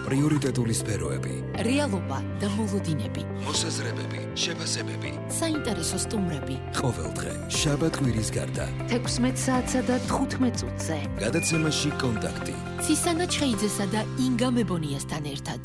პრიორიტეტული სფეროები, რეალობა და მოლოდინები, მოსაზრებები, შეფასებები, საინტერესო სტუმრები. ყოველდღე შაბათ-კვირის გარდა 16 საათსა და 15 წუთზე. გადაცემაში კონტაქტი. ცისანა ჩხეიძესა და ინგა მებონიასთან ერთად.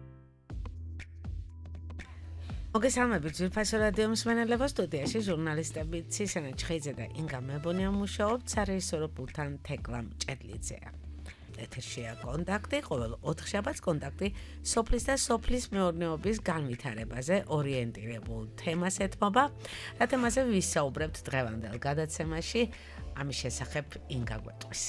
მოგესალმებით ძვირფასო რადიო მსმენელებო, სტუდიაში ჟურნალისტები ცისანა ჩხეიძე და ინგა მებონია მუშაობთ, სარეჟისორო პულტთან თეკლა მჭედლიძეა. ეთერშია კონტაქტი, ყოველ 4 შაბათს კონტაქტი სოფლის და სოფლის მეურნეობის განვითარებაზე ორიენტირებულ თემას ეთმობა. რა თემაზე ვისაუბრებთ დღევანდელ გადაცემაში, ამის შესახებ ინგა გვეტყვის.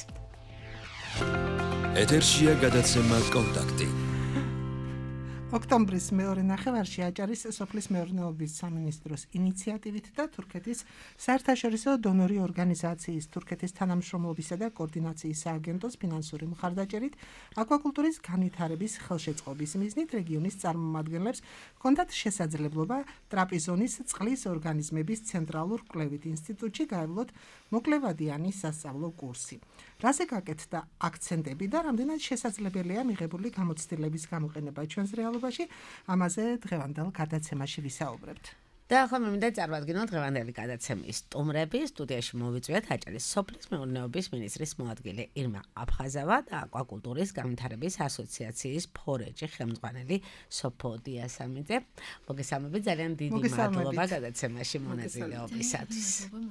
ეთერშია გადაცემა კონტაქტი. ოქტომბრის მეორე ნახევარში აჭარის სოფლის მეურნეობის სამინისტროს ინიციატივით და თურქეთის საერთაშორისო დონორი ორგანიზაციის თურქეთის თანამშრომლობისა და კოორდინაციის სააგენტოს ფინანსური მხარდაჭერით აკვაკულტურის განვითარების ხელშეწყობის მიზნით რეგიონის წარმომადგენლებს ჰქონდათ შესაძლებლობა ტრაპიზონის წყლის ორგანიზმების ცენტრალურ კვლევით ინსტიტუტში გაევლოთ მოკლევადიანი სასწავლო კურსი. რაზე გაკეთდა აქცენტები და რამდენად შესაძლებელია მიღებული გამოცდილების გამოყენება ჩვენს რეალობაში, ამაზე დღევანდელ გადაცემაში ვისაუბრებთ. და ახლა მე მინდა წარვადგინოთ დღევანდელი გადაცემის სტუმრები. სტუდიაში მოვიწვიეთ აჭარის სოფლის მეურნეობის მინისტრის მოადგილე ირმა აფხაზავა და აკვაკულტურის განვითარების ასოციაციის ფორეჯი ხელმძღვანელი სოფო დიასამიძე. მოგესალმებით, ძალიან დიდი მადლობა გადაცემაში მონაწილეობისათვის.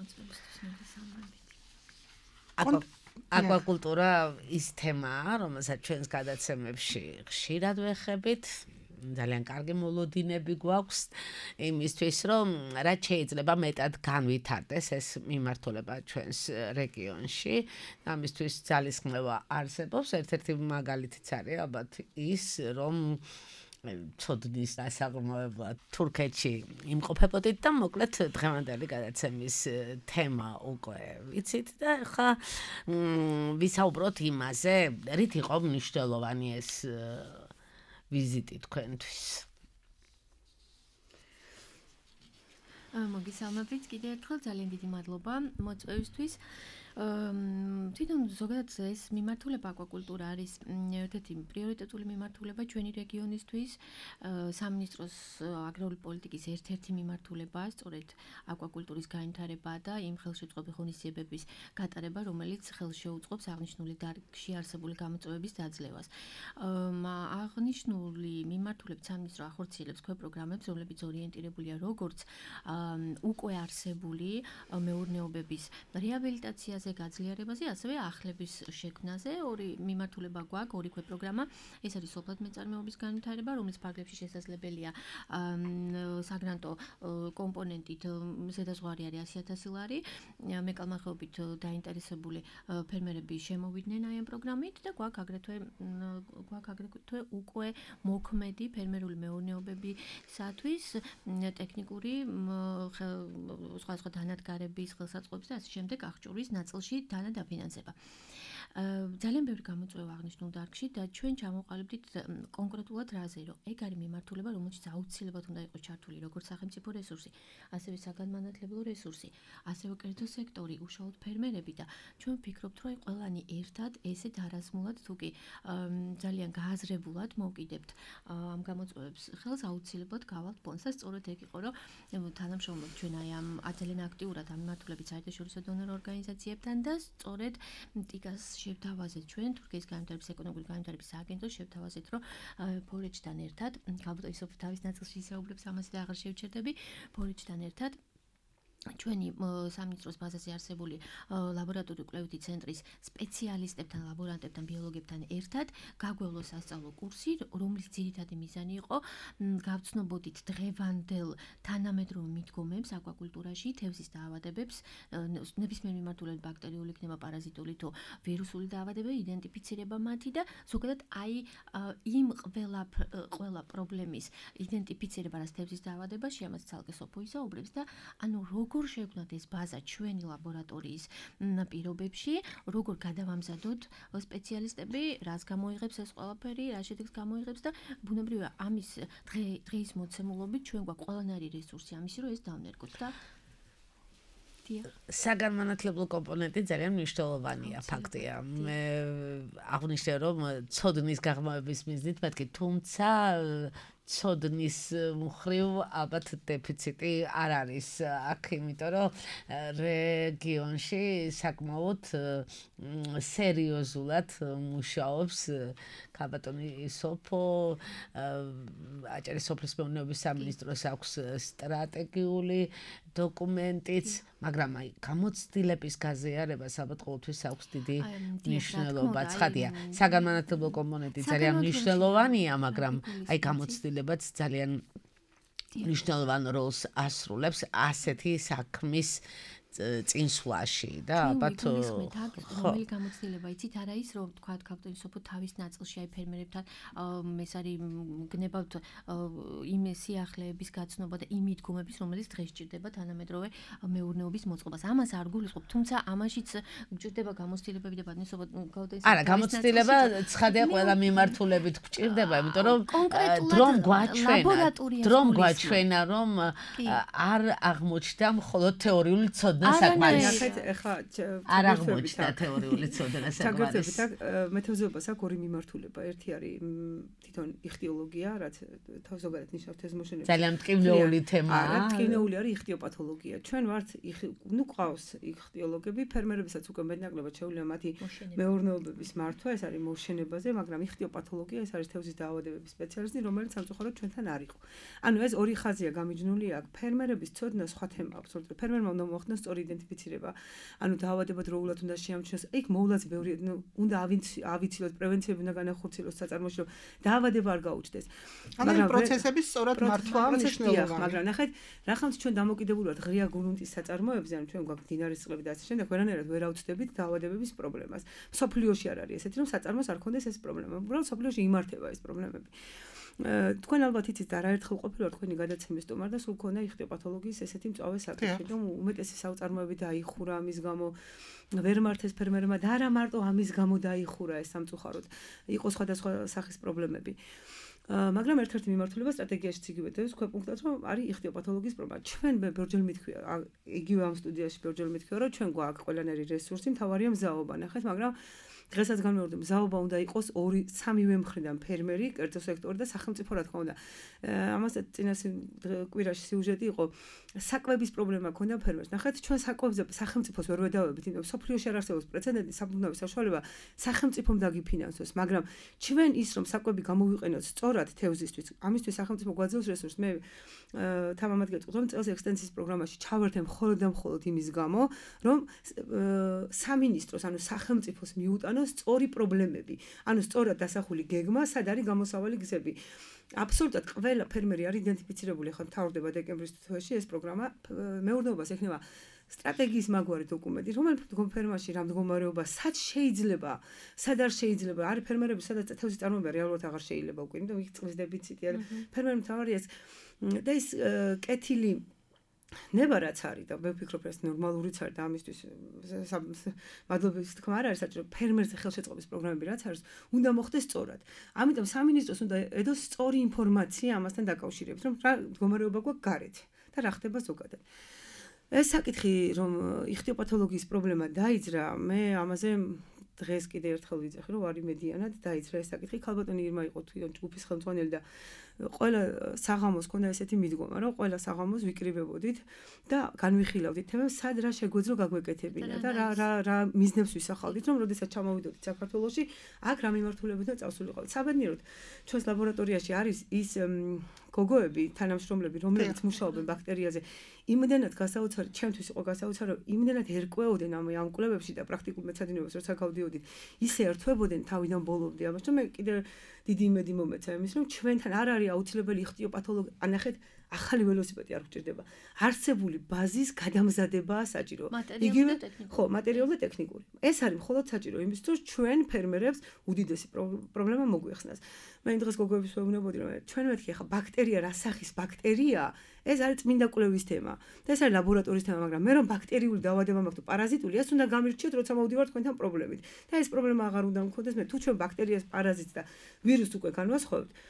აკვაკულტურა ის თემაა, რომელსაც ჩვენს გადაცემებში ხშირად ვეხებით. ძალიან კარგი მოლოდინები გვაქვს იმისთვის, რომ რაც შეიძლება მეტად განვითარდეს ეს მიმართულება ჩვენს რეგიონში. ამისთვის ძალისხმევა არსებობს. ერთ-ერთი მაგალითიც არის ალბათ ის, რომ ცოდნის დასაღრმოებლად თურქეთში იმყოფებოდით და მოკლედ დღევანდელი გადაცემის თემა უკვე ვიცით და ხა ვისაუბროთ იმაზე, რით იყო მნიშვნელოვანი ეს ვიზიტი თქვენთვის. მოგესალმებით კიდევ ერთხელ, ძალიან დიდი მადლობა მოწვევისთვის. თვითონ ზოგადად ეს მიმართულება აკვაკულტურა არის ერთ-ერთი პრიორიტეტული მიმართულება ჩვენი რეგიონისთვის. სამინისტროს აგრარული პოლიტიკის ერთ-ერთი მიმართულებაა სწორედ აკვაკულტურის განვითარება და იმ ხელშეწყობი ღონისძიებების გატარება, რომელიც ხელს შეუწყობს აღნიშნული დარგში არსებული გამოწვევების დაძლევას. აღნიშნული მიმართულებით სამინისტრო ახორციელებს ქვეპროგრამებს, რომლებიც ორიენტირებულია როგორც უკვე არსებული მეურნეობების რეაბილიტაციაზე, გაძლიერებაზე, ასევე ახლების შექმნაზე. ორი მიმართულება გვაქვს, ორი ქვეპროგრამა. ეს არის სოფლად მეწარმეობის განვითარება, რომლის ფარგლებში შესაძლებელია საგრანტო კომპონენტით ზედაზღვარი არის 100,000 ლარი. მეკალმახეობით დაინტერესებული ფერმერები შემოვიდნენ აი ამ პროგრამით და გვაქვს აგრეთვე უკვე მოქმედი ფერმერული მეურნეობებისათვის ტექნიკური სხვა დანადგარების ხელსაწყოების და ასე შემდეგ აღჭურვის ნაწილში დანადაფინანსება. ძალიან ბევრი გამოწვევა აღნიშნულ დარგში და ჩვენ ჩამოყალიბდით კონკრეტულად რაზე, რომ ეგ არის მიმართულება, რომელშიც აუცილებლად უნდა იყოს ჩართული როგორც სახელმწიფო რესურსი, ასევე საგანმანათლებლო რესურსი, ასევე კერძო სექტორი, უშუალოდ ფერმერები და ჩვენ ვფიქრობთ, რომ ყველანი ერთად ესეთ არაზმულად თუ კი ძალიან გააზრებულად მოვკიდებთ ამ გამოწვევებს ხელს, აუცილებლად გავალთ ფონდს და სწორედ ეგ იყო, რომ თანამშრომლობთ ჩვენ აი ამ ძალიან აქტიურად ამ მიმართულებით საერთაშორისო დონორ ორგანიზაციებთან და სწორედ ტიკას შევთავაზეთ ჩვენ თურქეთის განვითარების ეკონომიკური განვითარების სააგენტოს შევთავაზეთ, რომ ფორეჯთან ერთად, ალბათ ისოფ თავის ნაწილში ისაუბრებს ამაზე და აღარ შევჩერდები, ფორეჯთან ერთად ჩვენი სამინისტროს ბაზაზე არსებული ლაბორატორიული კვლევითი ცენტრის სპეციალისტებთან, ლაბორანტებთან, ბიოლოგებთან ერთად გაგვევლო სასწავლო კურსი, რომლის ძირითადი მიზანი იყო გავცნობოდით დღევანდელ თანამედროვე მიდგომებს აკვაკულტურაში, თევზის დაავადებებს, ნებისმიერ მიმართულებით ბაქტერიული იქნება, პარაზიტული თუ ვირუსული დაავადებები, იდენტიფიცირება მათი და ზოგადად აი იმ ყველა პრობლემის იდენტიფიცირება, რაც თევზის დაავადებაში, ამას ცალკე სოფო ისაუბრებს და ანუ როგორ შევქმნათ ეს ბაზა ჩვენი ლაბორატორიის პირობებში, როგორ გადავამზადოთ სპეციალისტები, რაც გამოიღებს ეს ყველაფერი, რა შედეგს გამოიღებს და ბუნებრივია ამის დღეის მოცემულობით ჩვენ გვაქვს ყველანაირი რესურსი ამისი, რომ ეს დავნერგოთ და საგანმანათლებლო კომპონენტი ძალიან მნიშვნელოვანია, ფაქტია. მე აღნიშნე რომ ცოდნის გაღრმავების მიზნით მეთქი, თუმცა ცოდნის მხრივ ალბათ დეფიციტი არ არის აქ, იმიტომ რომ რეგიონში საკმაოდ სერიოზულად მუშაობს ქალბატონი სოფო, აჭარის სოფლის მეურნეობის სამინისტროს აქვს სტრატეგიული დოკუმენტიც, მაგრამ აი გამოცდილების გაზიარებას ალბათ ყოველთვის აქვს დიდი მნიშვნელობა. ცხადია, საგანმანათლებლო კომპონენტი ძალიან მნიშვნელოვანია, მაგრამ აი გამოცდილებაც ძალიან მნიშვნელოვან როლს ასრულებს ასეთი საქმის წინსვლაში და ალბათ რომელი გამოცდილება იცით არა ის რომ თქვა ქალბატონი სოფო თავის ნაწილში აი ფერმერებთან ეს არის გნებავთ იმ სიახლეების გაცნობა და იმ მიდგომების რომელიც დღეს ჭირდება თანამედროვე მეურნეობის მოწყობას ამას არ გულისხმობ თუმცა ამაშიც გჭირდება გამოცდილებები და ბატონი სოფო ქალბატონი არა გამოცდილება ცხადია ყველა მიმართულებით გჭირდება იმიტომ რომ დრომ გვაჩვენა რომ არ აღმოჩნდა მხოლოდ თეორიული ცოდნა არ აღმოჩნდა თეორიული ცოდნა საკმარის. მეთევზეობას აქვს ორი მიმართულება. ერთი არის თვითონ იხტიოლოგია, რაც თავზოგადად ნიშნავს თეზმოშენებს. ძალიან მტკივნეული თემაა. არა, მტკივნეული არის იხტიოპათოლოგია. ჩვენ ვართ ყავს იხტიოლოგები, ფერმერებისაც უკვე მეტნაკლებად შეუძლია მათი მეურნეობების მართვა, ეს არის მოშენებაზე, მაგრამ იხტიოპათოლოგია ეს არის თევზის დაავადებების სპეციალისტი, რომელიც სამწუხაროდ ჩვენთან არ იყო. ანუ ეს ორი ხაზია გამიჯნული აქ. ფერმერების ცოდნა სხვა თემა აქვს. ფერმერმა უნდა მოახდინოს სწორი იდენტიფიცირება. ანუ დაავადება დროულად უნდა შეამჩნიოს. იქ მოვლაც ბევრი, უნდა ავიცილოთ, პრევენციები უნდა განახორციელოს საწარმოში, რომ დაავადება არ გაუჩნდეს. მაგრამ პროცესების სწორად მართვა მნიშვნელოვანია. მაგრამ ნახეთ, რახანს ჩვენ დამოკიდებული ვართ ღია გრუნტის საწარმოებზე, ანუ ჩვენ გვაქვს მდინარის წყლები და ასე შემდეგ, ვერანაირად ვერ ავწდებით დაავადებების პრობლემას. სოფლიოში არ არის ესეთი, რომ საწარმოს არ ქონდეს ეს პრობლემა. უბრალოდ სოფლიოში იმართება ეს პრობლემები. თქვენ ალბათ იცით და არაერთხელ ყოფილა თქვენი გადაცემის სტუმარ და სულ ქონდა იხტიოპათოლოგიის ესეთი მწვავე საკითხი, რომ უმეტესი საწარმოები დაიხურა ამის გამო, ვერ მართეს ფერმერმა და არა მარტო ამის გამო დაიხურა ეს სამწუხაროდ. იყო სხვადასხვა სახის პრობლემები. მაგრამ ერთ-ერთი მიმართულება სტრატეგიაშიც იგივე დევს ქვეპუნქტად, რომ არის იხტიოპათოლოგიის პრობლემა. ჩვენ ბევრჯერ მithქვია, იგივე ამ სტუდიაში ბევრჯერ მithქვია, რომ ჩვენ გვაქვს ყველანაირი რესურსი, მთავარია მზაობა, ნახეთ, მაგრამ დღესაც განმეორდა მზაობა უნდა იყოს 2-3 მხრიდან ფერმერი, კერძო სექტორი და სახელმწიფო რა თქმა უნდა. ამასაც წინა კვირაში სიუჟეტი იყო საკვების პრობლემა ქონდა ფერმერს. ნახეთ, ჩვენ საკვებზე სახელმწიფოს ვერ ვედავებით, იმიტომ სოფლიოში არ არსებობს პრეცედენტი, საფუძვლად საშუალება სახელმწიფომ დაგიფინანსოს, მაგრამ ჩვენ ის რომ საკვები გამოვიყენოთ სწორად თევზისთვის, ამისთვის სახელმწიფო გვაძლევს რესურსს. მე თამამად გეტყვით, რომ წელს ექსტენსიის პროგრამაში ჩავერთე მხოლოდ და მხოლოდ იმის გამო, რომ სამინისტროს, ანუ სახელმწიფოს მიუტანოს სწორი პრობლემები, ანუ სწორად დასახული გეგმა, სად არის გამოსავალი გზები. აბსოლუტურად ყველა ფერმერი არის იდენტიფიცირებული, ახლა მთავრდება დეკემბრის თვეში ეს პროგრამა, მეურნეობას ექნება სტრატეგიის მაგვარი დოკუმენტი, რომელიც ფერმაში რა მდგომარეობა, სად შეიძლება, სად არ შეიძლება, არის ფერმერები, სადაც თევზის წარმოება რეალურად აღარ შეიძლება უკვე, იმიტომ იქ წყლის დეფიციტია. ფერმერმა მთავარია ეს და ის კეთილი ნება რაც არის და მე ვფიქრობ, ეს ნორმალურიც არის და ამისთვის მადლობის თქმა არ არის საჭირო. ფერმერზე ხელშეწყობის პროგრამები რაც არის, უნდა მოხდეს სწორად. ამიტომ სამინისტროს უნდა ედოს სწორი ინფორმაცია ამასთან დაკავშირებით, რომ რა მდგომარეობა გვაქვს გარეთ და რა ხდება ზოგადად. ეს საკითხი, რომ იხტიოპათოლოგიის პრობლემა დაიძრა, მე ამაზე დღეს კიდე ერთხელ ვიძახი, რომ არის მედიანად დაიძრა ეს საკითხი. ქალბატონი ირმა იყო თვითონ ჯგუფის ხელმძღვანელი და ყველა საღამოს ქონდა ესეთი მიდგომა, რომ ყველა საღამოს ვიკრიბებოდით და განვიხილავდით თემებს, სად რა შეგვეძლო გაგვეკეთებინა და რა მიზნებს ვისახავდით, რომ როდესაც ჩამოვიდოდით საქართველოში, აქ რა მიმართულებით და წავსულიყავით. საბედნიეროდ, ჩვენს ლაბორატორიაში არის ის გოგოები, თანამშრომლები, რომლებიც მუშაობენ ბაქტერიაზე, იმდენად გასაოცარი, ჩემთვის იყო გასაოცარი, რომ იმდენად ერკვეოდნენ ამ კვლევებში და პრაქტიკულ მეცადინეობას როცა გავდიოდით, ისე ერთვებოდნენ თავიდან ბოლომდე. ამას რომ მე კიდე დიდი იმედი მომეცა იმის, რომ ჩვენთან არ არის აუცილებელი იხტიოპათოლოგი. ანახეთ, ახალი ველოსიპედი არ გვჭირდება. არსებული ბაზის გადამზადებაა საჭირო. იგივე ხო, მატერიალური და ტექნიკური. ეს არის მხოლოდ საჭირო იმისთვის, რომ ჩვენ ფერმერებს უდიდესი პრობლემა მოგვიხსნას. მე დღეს გოგოებს ვეუბნებოდი, რომ ჩვენ მეთქი ახლა ბაქტერია რა სახის ბაქტერია, ეს არის წმინდა კვლევის თემა. და ეს არის ლაბორატორიის თემა, მაგრამ მე რომ ბაქტერიული დაავადება მაქვს თუ პარაზიტული, ეს უნდა გამირჩიოთ, როცა მოვდივარ თქვენთან პრობლემით. და ეს პრობლემა აღარ უნდა მქონდეს მე თუ ჩვენ ბაქტერიას, პარაზიტს და ვირუსს უკვე განვასხვავებთ.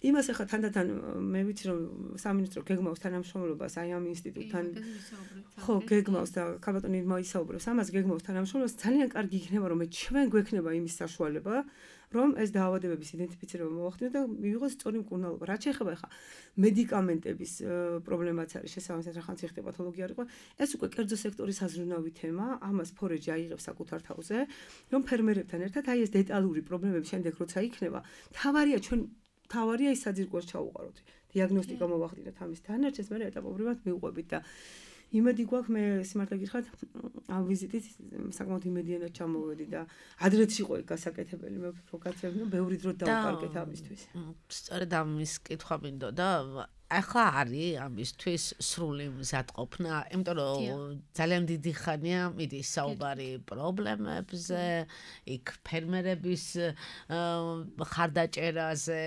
იმას ახლა თანდათან მე ვიცი რომ სამინისტრო გეგმავს თანამშრომლობას აი ამ ინსტიტუტთან. ხო, გეგმავს და ქალბატონი ირმა ისაუბრებს ამას, გეგმავს თანამშრომლობას. ძალიან კარგი იქნება რომ ჩვენ გვექნება იმის საშუალება რომ ეს დაავადებების იდენტიფიცირება მოახდინოთ და მივიღოს სწორი მკურნალობა. რაც შეეხება ახლა მედიკამენტების პრობლემაც არის შესაბამისად რახან ციხე პათოლოგია იყო. ეს უკვე კერძო სექტორის აზროვნავი თემა, ამას ფორეჯი აიღებს საკუთარ თავზე, რომ ფერმერებთან ერთად აი ეს დეტალური პრობლემები შემდეგ როცა იქნება, თავარია ის საძირკველს ჩაუყაროთ. დიაგნოსტიკა მოვახდინოთ ამის დანარჩენს, მე ეტაპობრივად მივყვებით და იმედი გვაქვს მე სიმართლე გითხრათ ამ ვიზიტით საკმაოდ იმედიანად ჩამოვედი და ადრეც იყო ეგ გასაკეთებელი მე უფრო გაცემდი რომ ბევრი დრო დავუკარგეთ ამისთვის. სწორედ ამის კითხვა მინდოდა ახლა არის ამისთვის სრული მზადყოფნა, იმიტომ რომ ძალიან დიდი ხანია მიდის საუბარი პრობლემებზე, იქ ფერმერების ხარდაჭერაზე,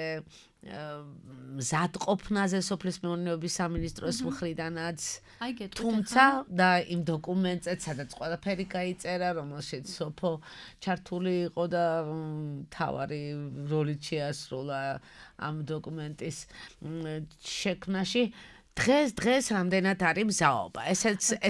მზადყოფნაზე სოფლის მეურნეობის სამინისტროს მხრიდანაც. თუმცა და იმ დოკუმენტზეც სადაც ყველაფერი გაიწერა, რომელშიც სოფო ჩართული იყო და თავარი როლი შეასრულა ამ დოკუმენტის შექმნაში. დღეს რამდენად არის მზაობა. ეს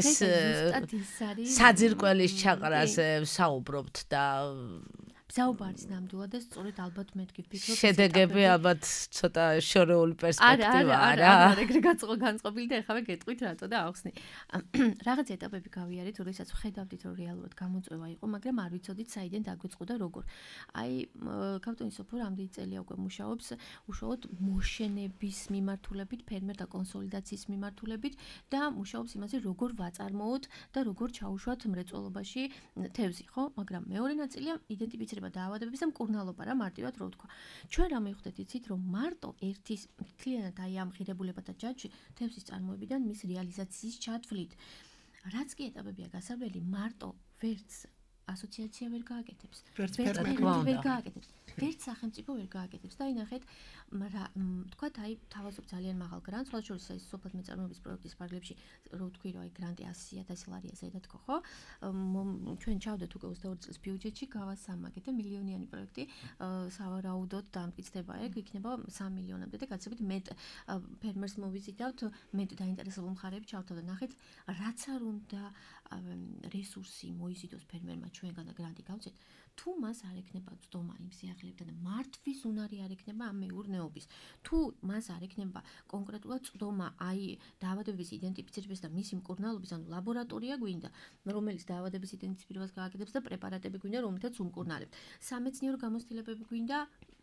საძირკველის ჩაყრაზე საუბრობთ და მზაობა არის ნამდვილად და სწორედ ალბათ მეთქი ვფიქრობ შედეგები ალბათ ცოტა შორეული პერსპექტივა არა ეგრე განწყობილი და ეხლა გეტყვით რატო და ახსნი რაღაც ეტაპები გავიარეთ როდესაც ხედავდით რომ რეალურად გამოწვევა იყო მაგრამ არ ვიცოდით საიდან დაგვიწყო და როგორ აი ქავტონის სოფო რამდენი წელია უკვე მუშაობს უშუალოდ მოშენების მიმართულებით ფერმერთა კონსოლიდაციის მიმართულებით და მუშაობს იმაზე როგორ ვაწარმოოთ და როგორ ჩაუშვათ მრეწველობაში თევზი ხო მაგრამ მეორე ნაწილია იდენტიფიცირება დაავადებების და მკურნალობა რა მარტივად რო ვთქვა. ჩვენ რა მივხვდეთ იცით რომ მარტო ერთის მთლიანად აი ამ ღირებულებათა ჯაჭვში თევზის წარმოებიდან მის რეალიზაციის ჩათვლით. რაც კი ეტაპებია გასავლელი მარტო ვერც ასოციაცია ვერ გააკეთებს. ვერც ვერ გააკეთებს. ვერც სახელმწიფო ვერ გააკეთებს და ინახეთ თქვათ აი თავაზობ ძალიან მაღალ გრანტს, ხოლო შორის ეს სოფლად მეწარმოების პროექტის ფარგლებში რო ვთქვი რომ აი გრანტი 100,000 ლარია ზედა თქო ხო? ჩვენ ჩავდეთ უკვე 22 წლის ბიუჯეტში გავასამაგეთ და მილიონიანი პროექტი სავარაუდოდ დამტკიცდება ეგ იქნება 3 მილიონამდე და გაცილებით მეტ ფერმერს მოვიზიტავთ მეტ დაინტერესებულ მხარეებს ჩავთავ და ნახეთ რაც არ უნდა რესურსი მოიზიდოს ფერმერმა ჩვენგან და გრანტი გავცეთ თუ მას არ ექნება წდომა იმ სიახლეებთან და მართვის უნარი არ ექნება ამ მეურნეობის თუ მას არ ექნება კონკრეტულად წდომა აი დაავადების იდენტიფიცირების და მისი მკურნალობის ანუ ლაბორატორია გვინდა რომელიც დაავადების იდენტიფიცირებას გააკეთებს და პრეპარატები გვინდა რომელთაც უმკურნალებთ სამეცნიერო გამოცდილებები გვინდა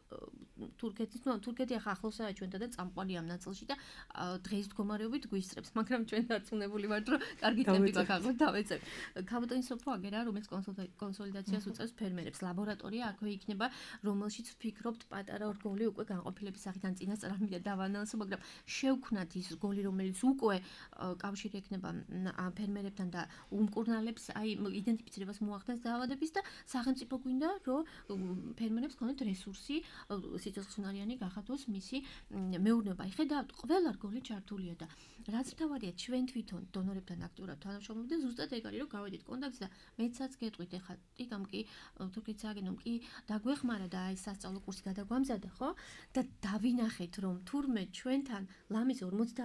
თურქეთი ახლა ახლოსაა ჩვენთან და წამყვანი ამ ნაწილში და დღეს მდგომარეობით გვისწრებს, მაგრამ ჩვენ დარწმუნებული ვართ, რომ კარგი ტემპი გაქვს ახლა დავეცებ. ქავტონის სოფო აგერა, რომელიც კონსოლიდაციას უწევს ფერმერებს, ლაბორატორია აქვე იქნება, რომელშიც ვფიქრობთ პატარა ორგოლი უკვე განყოფილების სახით ან წინასწარ ამიდა დავანალსო, მაგრამ შევქმნათ ის გოლი, რომელიც უკვე კავშირი ექნება ფერმერებთან და უმკურნალებს, აი იდენტიფიცირებას მოახდენს დაავადების და სახელმწიფო გვინდა, რომ ფერმერებს ქონდეთ რესურსი სიცოცხლისუნარიანი გახადოს მისი მეურნეობა. ხედავთ, ყველა რგოლი ჩართულია და რაც მთავარია ჩვენ თვითონ დონორებთან აქტიურად თანამშრომლობთ და ზუსტად ეგ არის რომ გავედით კონტაქტს და მეცაც გეტყვით ეხლა ტიკამ კი თურქეთის აგენომ კი დაგვეხმარა და აი სასწავლო კურსი გადაგვამზადა ხო და დავინახეთ რომ თურმე ჩვენთან ლამის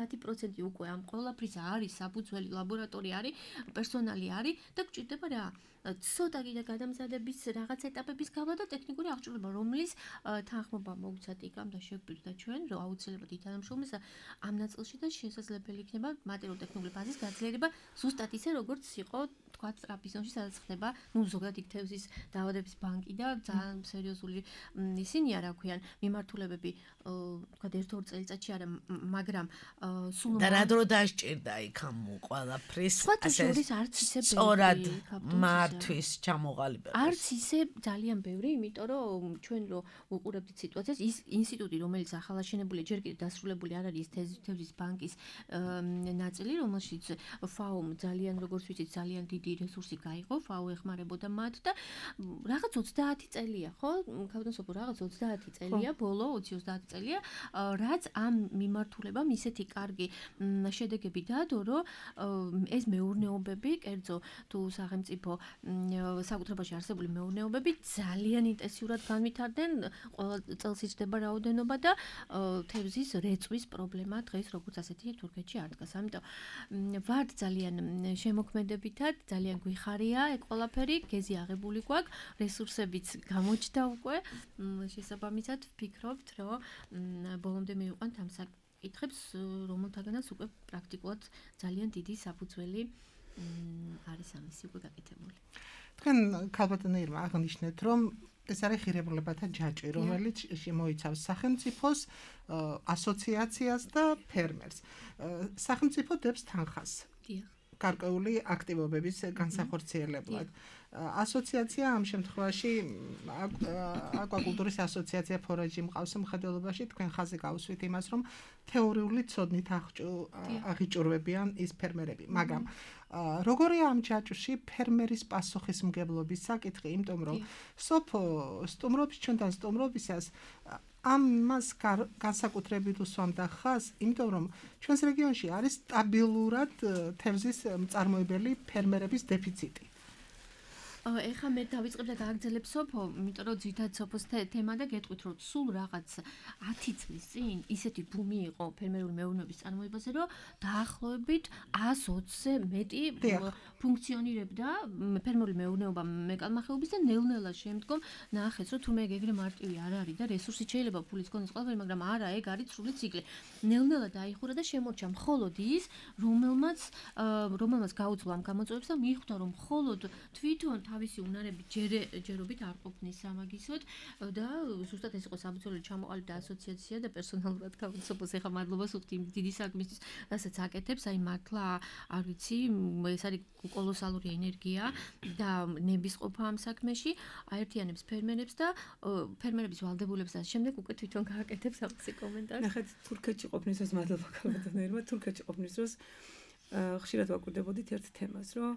50% უკვე ამ ყველაფრის არის საფუძველი ლაბორატორია არის პერსონალი არის და გჭირდება რა ცოტა კიდე გადამზადების რაღაც ეტაპების გავლა და ტექნიკური აღჭურვილობა რომლის თანხმობა მოგცათ იქამ და შეგვირდა ჩვენ რომ აუცილებლად ითანამშრომლოს ამ ნაწილში და შესაძლებელი იქნება მატერიალურ-ტექნიკური ბაზის გაძლიერება ზუსტად ისე როგორც იყო თქვა ტრაპიზონში სადაც ხდება ნუ ზოგადად იქ თევზის დაავადების ბანკი და ძალიან სერიოზული ისინი არა ქვიან მიმართულებები თქვა 1-2 წელიწადში არა მაგრამ სულ და რა დრო დასჭირდა იქამ ყველაფრის ასე არც ისე სწორად მართვის ჩამოყალიბებას არც ისე ძალიან ბევრი იმიტომ რომ ჩვენ რო უყურებთ სიტუაციას ის ინსტიტუტი რომელიც ახალაშენებულია ჯერ კიდევ დასრულებული არ არის თევზის ბანკის ნაწილი რომელშიც FAO-მ ძალიან როგორც ვიცით ძალიან დიდი რესურსი გაიღო FAO ეხმარებოდა მათ და რაღაც 30 წელია ხო ქავტონსოფო რაღაც 30 წელია ბოლო 20-30 წელია რაც ამ მიმართულებამ ისეთი კარგი შედეგები დადო რომ ეს მეურნეობები კერძო თუ სახელმწიფო საკუთრებაში არსებული მეურნეობები ძალიან ინტენსიურად განვითარდნენ ყველა წელს იჭდება რაოდენობა და თევზის რეწვის პრობლემა დღეს როგორც ასეთი თურქეთში არ დგას. ამიტომ ვარ ძალიან შემოქმედებითად, ძალიან გვიხარია ეგ ყველაფერი, გეზი აღებული გვაქვს, რესურსებიც გამოჩნდა უკვე. შესაბამისად ვფიქრობთ, რომ ბოლომდე მივიყვანთ ამ საკითხებს, რომელთაგანაც უკვე პრაქტიკულად ძალიან დიდი საფუძველი არის ამისი უკვე გაკეთებული. თქვენ ქალბატონო ირმა აღნიშნეთ, რომ ეს არის ღირებულებათა ჯაჭვი, რომელიც მოიცავს სახელმწიფოს, ასოციაციას და ფერმერს. სახელმწიფო დებს თანხას. გარკვეული აქტივობების განსახორციელებლად. ასოციაცია ამ შემთხვევაში აკვაკულტურის ასოციაცია ფორაჟი მყავს მხედველობაში, თქვენ ხაზი გავუსვით იმას, რომ თეორიული ცოდნით აღიჭურვებიან ის ფერმერები, მაგრამ როგორია ამ ჯაჭვში ფერმერის პასუხისმგებლობის საკითხი, იმიტომ რომ სოფო სტუმრობის ჩვენთან სტუმრობისას ამას განსაკუთრებით უსვამდა ხაზს, იმიტომ რომ ჩვენს რეგიონში არის სტაბილურად თევზის მწარმოებელი ფერმერების დეფიციტი. ეხლა მე დავიწყებ და გააგრძელებ სოფო, იმიტომ რომ ძირითადად სოფოს თემა და გეტყვით, რომ სულ რაღაც 10 წლის წინ ისეთი ბუმი იყო ფერმერული მეურნეობის წარმოებაზე, რომ დაახლოებით 120-ზე მეტი ფუნქციონირებდა ფერმერული მეურნეობა მეკალმახეობის და ნელ-ნელა შემდგომ ნახეს, რომ თუმე ეგრე მარტივი არ არის და რესურსი შეიძლება ფულის კონდეს ყველაფერი, მაგრამ არა, ეგ არის სრული ციკლი. ნელ-ნელა დაიხურა და შემორჩა მხოლოდ ის, რომელმაც გაუძლო ამ გამოწვევებს და მიხვდა, რომ მხოლოდ თვითონ თავისი უნარები ჯერობით არ ყოფნის სამაგისოდ და ზუსტად ეს იყო საბრძოლო ჩამოყალიბდა ასოციაცია და პერსონალურად გავუცოფოს ეხა მადლობას ვუხდი იმ დიდი საქმისთვის, რასაც აკეთებს, აი მართლა არ ვიცი, ეს არის კოლოსალური ენერგია და ნებისყოფა ამ საქმეში, აერთიანებს ფერმერებს და ფერმერების ვალდებულებს და შემდეგ უკვე თვითონ გააკეთებს ამისი კომენტარი. ნახეთ, თურქეთში ყოფნის დროს მადლობა ქალბატონო, თურქეთში ყოფნის დროს ხშირად ვაკვირდებოდით ერთ თემას, რომ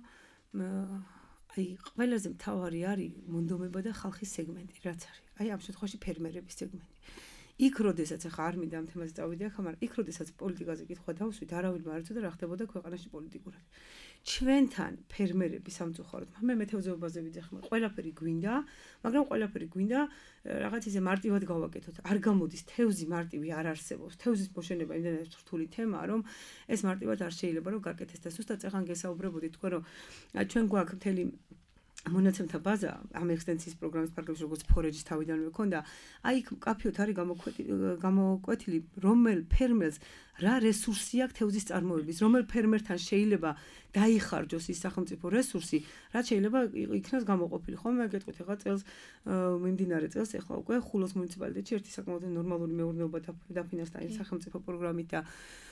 აი ყველაზე მთავარი არის მონდომება და ხალხის სეგმენტი, რაც არის. აი ამ შემთხვევაში ფერმერების სეგმენტი. იქ როდესაც ახლა არ მინდა ამ თემაზე წავიდე ახლა, მაგრამ იქ როდესაც პოლიტიკაზე კითხვა დავუსვით, არავინ არ იცოდა რა ხდებოდა ქვეყანაში პოლიტიკურად. ჩვენთან ფერმერები სამწუხაროდ, მე მეთევზეობაზე ვიძახმე, ყველაფერი გვინდა, მაგრამ ყველაფერი გვინდა რაღაც ისე მარტივად გავაკეთოთ. არ გამოდის თევზი მარტივი არ არსებობს. თევზის მოშენება იმდენად რთული თემაა, რომ ეს მარტივად არ შეიძლება რომ გაკეთდეს და ზუსტად წეგან გესაუბრებოდი თქვენ, რომ ჩვენ გვაქვს მთელი მონაცემთა ბაზა ამ ექსტენსიის პროგრამის ფარგლებში, როგორც ფორეჯის თავიდანვე ქონდა, აი იქ კაფეოთ არის გამოკვეთილი, რომელ ფერმერს რა რესურსი აქვს თევზის წარმოების, რომელ ფერმერთან შეიძლება დაიხარჯოს ის სახელმწიფო რესურსი, რაც შეიძლება იქნას გამოყოფილი. ხომ მე გეტყვით ახლა წელს მიმდინარე წელს ახლა უკვე ხულოს მუნიციპალიტეტში ერთი საკმაოდ ნორმალური მეურნეობა დაფინანსდა იმ სახელმწიფო პროგრამით და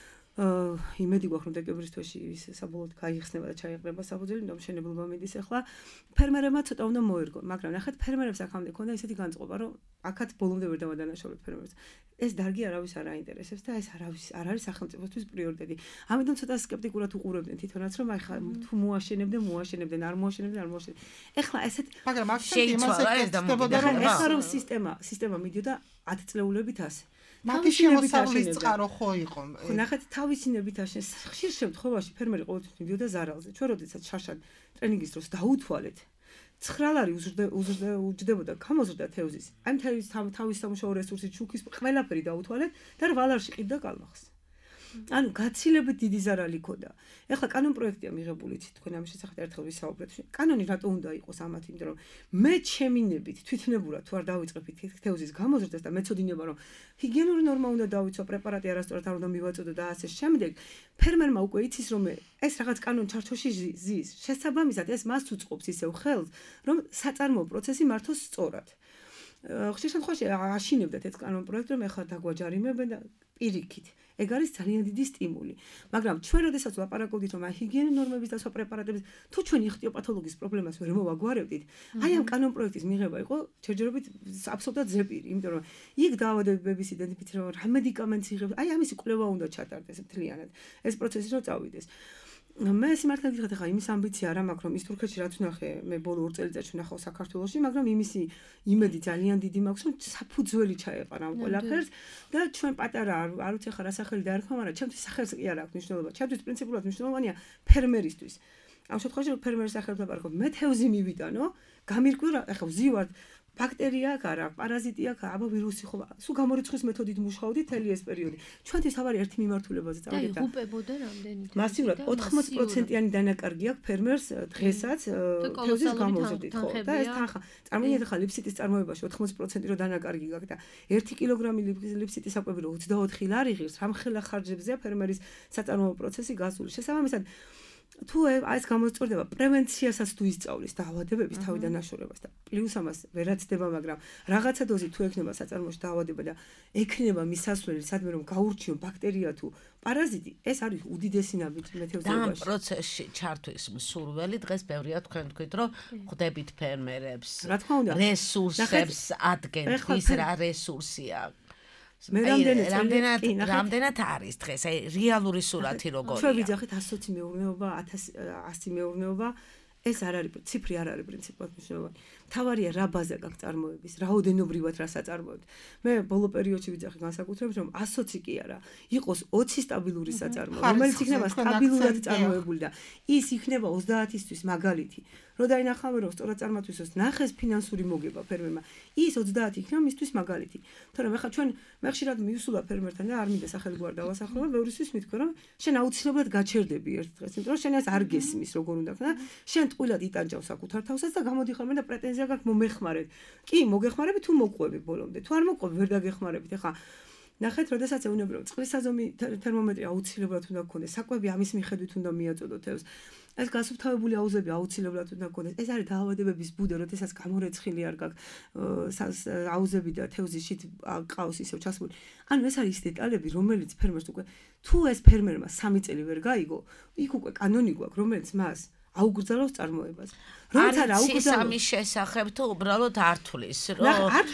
იმედი გვაქვს რომ დეკემბრის თვეში ის საბოლოოდ გაიხსნება და ჩაიყრება საფუძველი, იმიტომ მშენებლობა მიდის ახლა ფერმერებმა ცოტა უნდა მოერგონ, მაგრამ ნახეთ ფერმერებს აქამდე ქონდა ისეთი განწყობა, რომ აქაც ბოლომდე ვერ დავადანაშაულებთ ფერმერებს. ეს დარგი არავის არ აინტერესებს და ეს არ არის სახელმწიფოსთვის პრიორიტეტი. ამიტომ ცოტა სკეპტიკურად უყურებდნენ თვითონაც, რომ აი ხა თუ მოაშენებდნენ, არ მოაშენებდნენ. ეხლა ესეთ მაგრამ აქ იმაზე კეთდებოდა რომ ეხლა რომ სისტემა მიდიოდა 10 წლეულებით ასე. მათი შემოსავლის წყარო ხო იყო. ხო, ნახეთ, თავისინებით აშენეს. ხშირ შემთხვევაში ფერმერი ყოველთვის მიდიოდა ზარალზე. ჩვენ როდესაც შარშად ტრენინგის დროს დაუთვალეთ, 9 ლარი უჯდებოდა, გამოზრდა თევზის. აი თავის სამუშაო რესურსით შუქის ყველაფერი დაუთვალეთ და 8 ლარში ყიდდა კალმახს. ანუ გაცილებით დიდი ზარალი ქონდა. ეხლა კანონ პროექტია მიღებული, თქვენ ამ შესახებ ერთხელ ვისაუბრეთ. კანონი რატო უნდა იყოს ამათ, იმიტომ რომ მე ჩემინებით თვითნებურად თუ არ დავიწყებთ თევზის გამოზრდას და მეცოდინება რომ ჰიგიენური ნორმა უნდა დავიცვა, პრეპარატი არასწორად არ უნდა მივაწოდო და ასე შემდეგ, ფერმერმა უკვე იცის რომ ეს რაღაც კანონ ჩარჩოში ზის. შესაბამისად ეს მას უწყობს ისევ ხელს, რომ საწარმოო პროცესი მართოს სწორად. ხშირ შემთხვევაში აშინებდათ ეს კანონ პროექტი, რომ ეხლა დაგვაჯარიმებენ და პირიქით. ეგ არის ძალიან დიდი სტიმული. მაგრამ ჩვენ როდესაც ვაპარაკობდით რომ აი ჰიგიენური ნორმების დასვა პრეპარატების თუ ჩვენ იხტიოპათოლოგიის პრობლემას ვერ მოვაგვარებდით, აი ამ კანონ პროექტის მიღება იყო ჯერჯერობით აბსოლუტურად ზეპირი, იმიტომ რომ იქ დაავადებების იდენტიფიცირება, რა მედიკამენტს იღებს, აი ამისი კვლევა უნდა ჩატარდეს მთლიანად. ეს პროცესი რომ წავიდეს. მე სიმართლე გითხრათ, ახლა იმის ამბიცია არ მაქვს, რომ ის თურქეთში რაც ვნახე, მე ბოლო 2 წელიწადში ვნახავ საქართველოში, მაგრამ იმისი იმედი ძალიან დიდი მაქვს, რომ საფუძველი ჩაეყარა ამ ყველაფერს და ჩვენ პატარა არ ვიცი ახლა რა სახელი დაერქვა, მაგრამ ჩემთვის სახელს კი არ აქვს მნიშვნელობა. ჩემთვის პრინციპულად მნიშვნელოვანია ფერმერისთვის. ამ შემთხვევაში ფერმერის სახელს ვაპარაკობ, მე თევზი მივიტანო, გამირკვირა, ახლა ვზივართ ბაქტერია აქ არა, პარაზიტი აქ არა, აბა ვირუსი ხო, სულ გამორიცხვის მეთოდით მუშაობდი თელი ეს პერიოდი. ჩვენთვის თავარი ერთი მიმართულებაზე წავიდეთ და იღუპებოდა რამდენი? მასიურად 80%-იანი დანაკარგი აქვს ფერმერს დღესაც თევზის გამოზრდით, ხო? და ეს თანხა. წარმოიდგინეთ ახლა ლიფსიტის წარმოებაში 80% რო დანაკარგი გაქვს და 1 კილოგრამი ლიფსიტის საკვები რო 24 ლარი ღირს, რამხელა ხარჯებზეა ფერმერის საწარმოო პროცესი გასული. შესაბამისად თუ ეს გამოსწორდება პრევენციასაც თუ ისწავლის დაავადებების თავიდან ნაშორებას და პლუს ამას ვერაცდება, მაგრამ რაღაცა დოზი თუ ექნება საწარმოში დაავადება და ექნება მისასვლელი სადმე რომ გაურჩიონ ბაქტერია თუ პარაზიტი, ეს არის უდიდესი ნაბიჯი მეთევზეობაში. და ამ პროცესში ჩართვის მსურველი დღეს ბევრია თქვენ თქვით რომ ხვდებით ფერმერებს. რა თქმა უნდა, რესურსებს ადგენთ, ის რა რესურსია. მე რამდენად არის დღეს აი რეალური სურათი როგორია? ჩვენ ვიძახით 120 მეურნეობა, 100 მეურნეობა, ეს არ არის ციფრი არ არის პრინციპად მნიშვნელოვანი. თავარია რა ბაზა გაქვს წარმოების, რაოდენობრივად რა საწარმოებთ. მე ბოლო პერიოდში ვიძახი განსაკუთრებით რომ 120 კი არა, იყოს 20 სტაბილური საწარმოო, რომელიც იქნება სტაბილურად წარმოებული და ის იქნება 30-ისთვის მაგალითი. რო დაინახავე რომ სწორად წარმატვისას ნახეს ფინანსური მოგება ფერმერმა, ის 30 იქნება მისთვის მაგალითი. თორემ ახლა ჩვენ მე ხშირად მივსულა ფერმერთან და არ მინდა სახელი გვარ დავასახლო, ბევრისთვის მithქვი რომ შენ აუცილებლად გაჩერდები ერთ დღეს, იმიტომ რომ შენ ეს არ გესმის როგორ უნდა ხნა, შენ ტყუილად იტანჯავ საკუთარ თავსაც და გამოდიხარ მე და პრეტენზია გაქვს მომეხმარეთ. კი, მოგეხმარები თუ მოყვები ბოლომდე. თუ არ მოყვები, ვერ დაგეხმარებით. ახლა ნახეთ, როდესაც ეუბნები რომ წყლის საზომი თერმომეტრი აუცილებლად უნდა გქონდეს, საკვები ამის მიხედვით უნდა მიაწოდოთ თევზს. ეს გასუფთავებული აუზები აუცილებლად უნდა გქონდეს. ეს არის დაავადებების ბუდა, როდესაც გამორეცხილი არ გაქვს აუზები და თევზი შით ყავს ისევ ჩასმული. ანუ ეს არის ის დეტალები, რომელიც ფერმერს უკვე თუ ეს ფერმერმა 3 წელი ვერ გაიგო, იქ უკვე კანონი გვაქვს, რომელიც მას აუგრძელოს წარმოებას. როცა რა უგრძელოს ამის შესახებ თუ უბრალოდ ართulis, რომ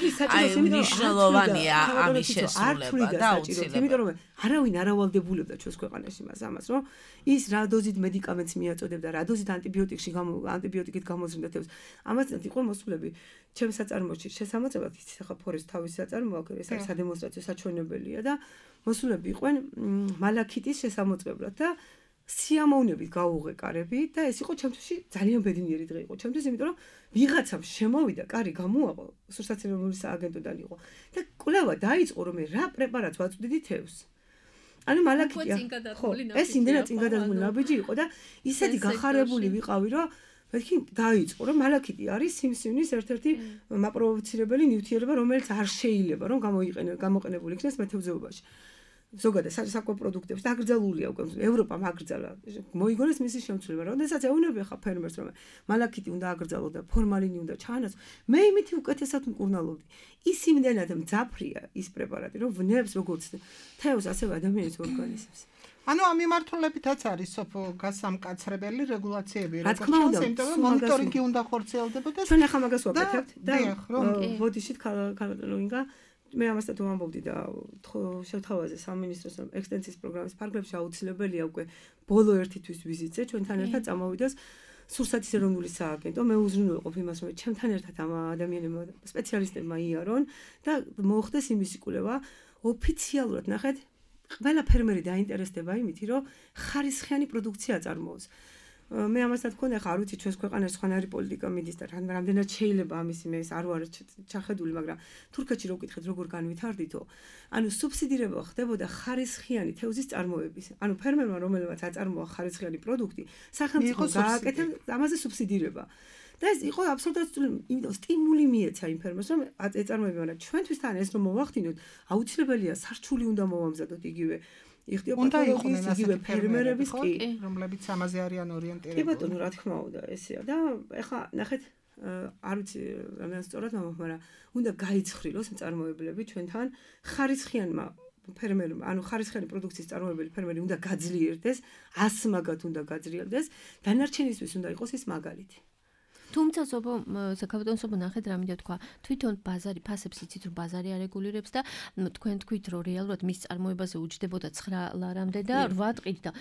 აი მნიშვნელოვანია ამის შესრულება და აუცილებლად. იმიტომ რომ არავინ არ ავალდებულებდა ჩვენს ქვეყანაში ამას, რომ ის რა დოზით მედიკამენტს მიაწოდებდა, რა დოზით ანტიბიოტიკით გამოზრდა თევზს. ამას იყო მოსულები ჩემს საწარმოში შესამოწმებლად, იცით ახლა ფორის თავის საწარმო აქ ეს არის სადემონსტრაციო საჩვენებელია და მოსულები იყვენ მალაქიტის შესამოწმებლად და სიამოვნებით გაუღეკარები და ეს იყო ჩემთვის ძალიან ბედნიერი დღე იყო ჩემთვის, იმიტომ რომ ვიღაცამ შემოვიდა, კარი გამოაყო, სურსათერმული სააგენტოდან იყო და კვლევა დაიწყო რომ რა პრეპარატს ვაწვდიდი თევზს. ანუ მალაქიტია. ხო, ეს იმდენად წინ გადადგმული ნაბიჯი იყო და ისეთი გახარებული ვიყავი, რომ მეთქი დაიწყო რომ მალაქიტი არის სიმსივნის ერთ-ერთი მაპროვოცირებელი ნივთიერება, რომელიც არ შეიძლება რომ გამოყენებული იქნეს მეთევზეობაში. ზოგადად საკვებ პროდუქტებს და აკრძალულია უკვე ევროპამ აკრძალა მოიგონეს მისი შემცვლელობა. როდესაც ეუბნები ხა ფერმერს რომ მალაქიტი უნდა აკრძალო და ფორმალინი უნდა ჩაანაცვლო, მე იმითი უკეთესად მკურნალობდი. ის იმდენად მძაფრია ის პრეპარატი, რომ ვნებს როგორც თევზს, ასევე ადამიანის ორგანიზმს. ანუ ამ მიმართულებითაც არის სოფო გასამკაცრებელი რეგულაციები, როგორც იმიტომ რომ მონიტორინგი უნდა ხორციელდებოდეს. ჩვენ ახლა მაგას ვაკეთებთ და ბოდიშით კალინგა მე ამასთან ვამბობდი და შევთავაზე სამინისტროს ექსტენსიის პროგრამის ფარგლებში აუცილებელია უკვე ბოლო ერთი თვის ვიზიტზე ჩვენთან ერთად წამოვიდეს სურსათის ეროვნული სააგენტო. მე უზრუნველყოფ იმას, რომ ჩემთან ერთად ამ ადამიანებმა სპეციალისტებმა იარონ და მოხდეს იმისი კვლევა ოფიციალურად. ნახეთ, ყველა ფერმერი დაინტერესდება იმით, რომ ხარისხიანი პროდუქცია აწარმოოს. მე ამასაც თქვენ ახლა არ ვიცი ჩვენს ქვეყანაში სხვანაირი პოლიტიკა მიდის და რამდენად შეიძლება ამის მე ეს არ ვარ ჩახედული, მაგრამ თურქეთში რო ვკითხეთ როგორ განვითარდითო, ანუ სუბსიდირება ხდებოდა ხარისხიანი თევზის წარმოების. ანუ ფერმერმა რომელმაც აწარმოა ხარისხიანი პროდუქტი, სახელმწიფო გააკეთა ამაზე სუბსიდირება. და ეს იყო აბსოლუტურად იმიტომ სტიმული მიეცა იმ ფერმერს რომ ეწარმოებინა, მაგრამ ჩვენთვის თან ეს რომ მოვახდინოთ, აუცილებელია სარჩული უნდა მოვამზადოთ იგივე უნდა იყვნენ ასეთი ფერმერების კი, რომლებიც ამაზე არიან ორიენტირებული. კი ბატონო, რა თქმა უნდა, ესეა და ეხლა ნახეთ, არ ვიცი რამდენად სწორად მომხ, მაგრამ უნდა გაიცხრილოს მწარმოებლები ჩვენთან ხარისხიანმა ფერმერმა, ანუ ხარისხიანი პროდუქციის წარმოებელი ფერმერი უნდა გაძლიერდეს, ასმაგად უნდა გაძლიერდეს, დანარჩენისთვის უნდა იყოს ის მაგალითი. თუმცა საქართველოსო ნახეთ რა მინდა თქვა, თვითონ ბაზარი ფასებს იცით რომ ბაზარი არეგულირებს და თქვენ თქვით რომ რეალურად მის წარმოებაზე უჯდებოდა 9 ლარამდე და 8 ტყით და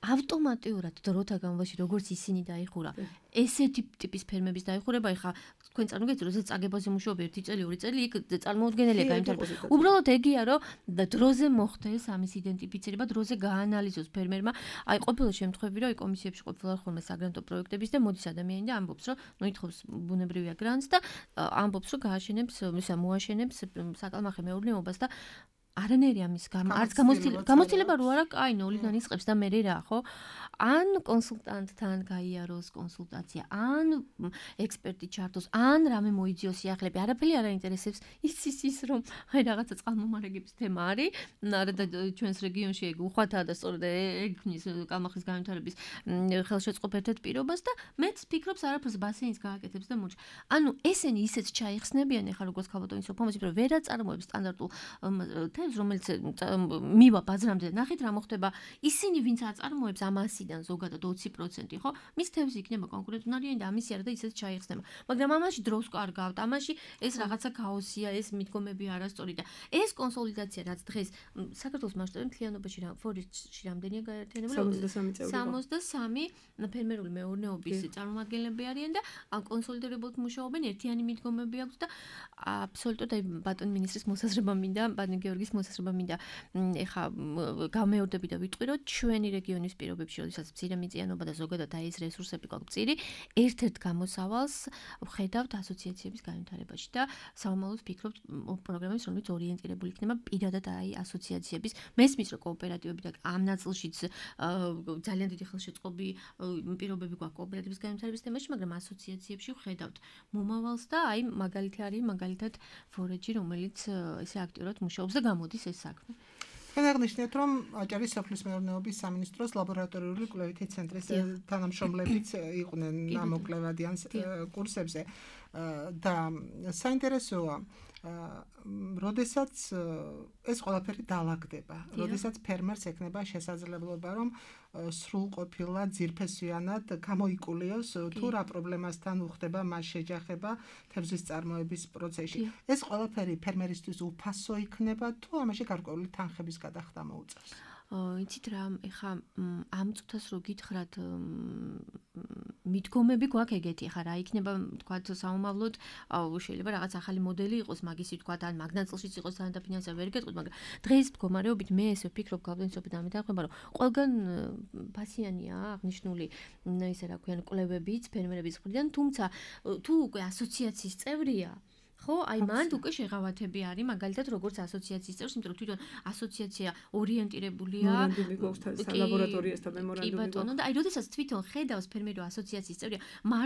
ავტომატურად დროთა განმავლობაში როგორც ისინი დაიხურა ესეთი ტიპის ფერმების დაიხურება ეხა თქვენ წარმოგიდგენთ როცა წაგებაზე მუშაობ 1 წელი 2 წელი იქ წარმოუდგენელია გაიმართება უბრალოდ ეგია რომ დროზე მოხდეს ამის იდენტიფიცირება დროზე გაანალიზოს ფერმერმა აი ყოფილი შემთხვევები რომ კომისიებში ყოფილა ხოლმე საგრანტო პროექტების და მოდის ადამიანი და ამბობს რომ ნუ ითხოვს ბუნებრივია გრანტს და ამბობს რომ გააშენებს მოაშენებს საკალმახე მეურნეობას და არანერი ამის არც გამოცდილება რო არა კაი ნოლიდან იწყებს და მე რა ხო ან კონსულტანტთან გაიაროს კონსულტაცია ან ექსპერტი ჩართოს ან რამე მოიძიოს სიახლეები არაფერი არ აინტერესებს ის რომ აი რაღაცა წყალმომარაგების თემა არის და ჩვენს რეგიონში ეგ უხვათაა და სწორედ ეგ ქმნის კალმახის განვითარების ხელშეწყობ ერთ-ერთ პირობას და მეც ფიქრობს არაფერს ბასეინს გააკეთებს და მოჭ ანუ ესენი ისეთ ჩაიხსნებიან ეხლა როგორც ქალბატონის ოფამოსი რომ ვერ აწარმოებს სტანდარტულ რომელიც მივა ბაზრამდე ნახეთ რა მოხდება ისინი ვინც აწარმოებს ამასიდან ზოგადად 20% ხო მის თევზი იქნება კონკურენტუნარიანი და ამისი არა და ისეთ ჩაიხსნება მაგრამ ამაში დროს კარგავთ ამაში ეს რაღაცა ქაოსია ეს მიდგომები არასწორი და ეს კონსოლიდაცია რაც დღეს საქართველოს მასშტაბით მთლიანობაში ფორესტში რამდენია გაერთიანებული 63 ფერმერული მეურნეობის წარმომადგენლები არიან და ამ კონსოლიდირებულად მუშაობენ ერთიანი მიდგომები აქვს და აბსოლუტურად აი ბატონ მინისტრის მოსაზრება მინდა ბატონ გიორგის მოსაზრება მინდა ეხა გამეორდები და ვიტყვი რომ ჩვენი რეგიონის პირობებში როდესაც მცირე მიწიანობა და ზოგადად აი ეს რესურსები გვაქვს მწირი ერთ-ერთ გამოსავალს ვხედავთ ასოციაციების განვითარებაში და საომალოდ ვფიქრობთ პროგრამების რომელიც ორიენტირებული იქნება პირადად აი ასოციაციების მესმის რომ კოოპერატივები და ამ ნაწილშიც ძალიან დიდი ხელშეწყობი პირობები გვაქვს კოოპერატივის განვითარების თემაში მაგრამ ასოციაციებში ვხედავთ მომავალს და აი მაგალითი არის მაგალითად ფორეჯი რომელიც ესე აქტიურად მუშაობს და გამოდის ეს საქმე. თქვენ აღნიშნეთ, რომ აჭარის სოფლის მეურნეობის სამინისტროს ლაბორატორიული კვლევითი ცენტრის თანამშრომლებიც იყვნენ ამოკლევადიან კურსებზე და საინტერესოა როდესაც ეს ყველაფერი დაალაგდება, როდესაც ფერმერს ექნება შესაძლებლობა რომ სრულყოფილად ძირფესვიანად გამოიკულიოს თუ რა პრობლემასთან უხდება მას შეჯახება თევზის წარმოების პროცესში. ეს ყველაფერი ფერმერისთვის უფასო იქნება თუ ამაში გარკვეული თანხების გადახდა მოუწევს? იცით რა, ეხა ამ წუთას რო გითხრათ მიდგომები გვაქვს ეგეთი, ხა რა იქნება, თქვათ საომავლოდ, შეიძლება რაღაც ახალი მოდელი იყოს, მაგისი თქვათ, ან მაგნაწილშიც იყოს თანადაფინანსება ვერ გეტყვით, მაგრამ დღეს მდგომარეობით მე ესე ვფიქრობ, გავდენსობი და ამეთანხმება, რომ ყველგან ფასიანია აღნიშნული ისე რა ქვიან კვლევებიც ფერმერების მხრიდან, თუმცა თუ უკვე ასოციაციის წევრია ხო, აი მანდ უკვე შეღავათები არის, მაგალითად როგორც ასოციაციის წევრს, იმიტომ რომ თვითონ ასოციაცია ორიენტირებულია ლაბორატორიასთან მემორანდუმი. კი ბატონო, და აი როდესაც თვითონ ხედავს ფერმერო ასოციაციის წევრია,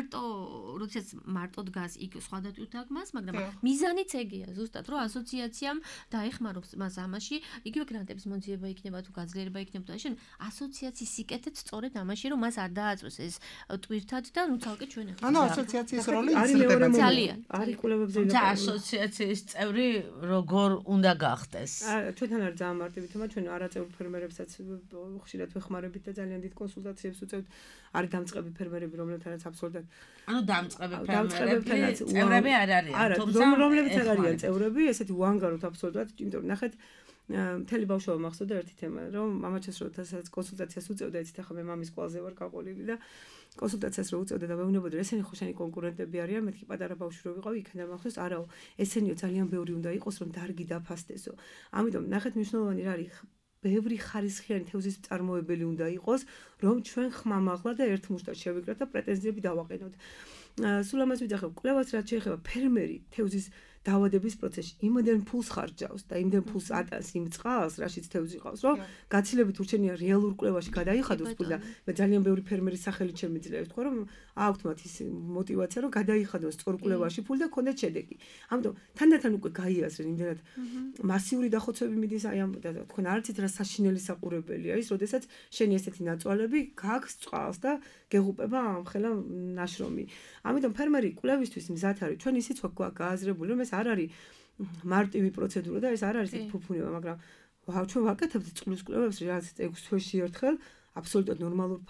როდესაც მარტო დგას იქ სხვადასხვა თაგმას, მაგრამ მიზანიც ეგია, ზუსტად რომ ასოციაციამ დაეხმაროს მას ამაში, იგივე გრანტების მოძიება იქნება თუ გაძლიერება იქნება და შენ ასოციაციის სიკეთეც სწორედ ამაში რომ მას არ დააწვეს ეს ტვირთად და ნუ ცალკე ჩვენ ახლა. ანუ ასოციაციის როლი იზრდება ძალიან. არის კვლევებზე ასოციაციის წევრი როგორ უნდა გახდეს? ჩვენთან არის ძალიან მარტივი თემა, ჩვენ არაწევრ ფერმერებსაც ხშირად ვეხმარებით და ძალიან დიდ კონსულტაციებს უწევთ. არის დამწყები ფერმერები, რომლებთანაც აბსოლუტურად ანუ დამწყები ფერმერები წევრები არ არიან, თუმცა რომლებიც არ არიან წევრები, ესეთი უანგაროთ აბსოლუტურად, იმიტომ რომ ნახეთ მთელი ბავშვობა მახსოვდა ერთი თემა, რომ მამაჩეს როდესაც კონსულტაციას უწევდა, იცით ახლა მე მამის ყველაზე ვარ გაყოლილი და კონსულტაციას რო უწევდა და მეუბნებოდა ესენი ხო შენი კონკურენტები არიან, მეთქი პატარა ბავშვი რო ვიყავი, იქიდან მახსოვს, არაო, ესენიო ძალიან ბევრი უნდა იყოს, რომ დარგი დაფასდესო. ამიტომ ნახეთ მნიშვნელოვანი რა არის ბევრი ხარისხიანი თევზის წარმოებელი უნდა იყოს, რომ ჩვენ ხმამაღლა და ერთ მუშტად შევიკრათ და პრეტენზიები დავაყენოთ. სულ ამას ვიძახებ, კვლევას რაც შეეხება ფერმერი თევზის დავადების პროცესში იმდენ ფულს ხარჯავს და იმდენ ფულს ატანს იმ წყალს, რაშიც თევზი ყავს, რომ გაცილებით ურჩენია რეალურ კვლევაში გადაიხადოს ფული და მე ძალიან ბევრი ფერმერის სახელით შემიძლია ვთქვა, რომ აქვთ მათ ის мотиваცია, რომ გადაიხადოს სწორ კვლევაში ფული და ქონდეთ შედეგი. ამიტომ თანდათან უკვე გაიაზრენ იმდენად მასიური დახოცვები მიდის აი ამ და თქვენ არ იცით რა საშინელი საყურებელია ის, როდესაც შენი ესეთი ნაწვალები გაქვს წყალს და გეღუპება ამ ხელა ნაშრომი. ამიტომ ფერმერი კვლევისთვის მზად არის. ჩვენ ისიც გვაქვს გააზრებული, რომ ეს არ არის მარტივი პროცედურა და ეს არ არის ეს ფუფუნება, მაგრამ ჩვენ ვაკეთებთ წყლის კვლევებს, რაც 6 თვეში ერთხელ აბსოლუტურად ნორმალურ ფასად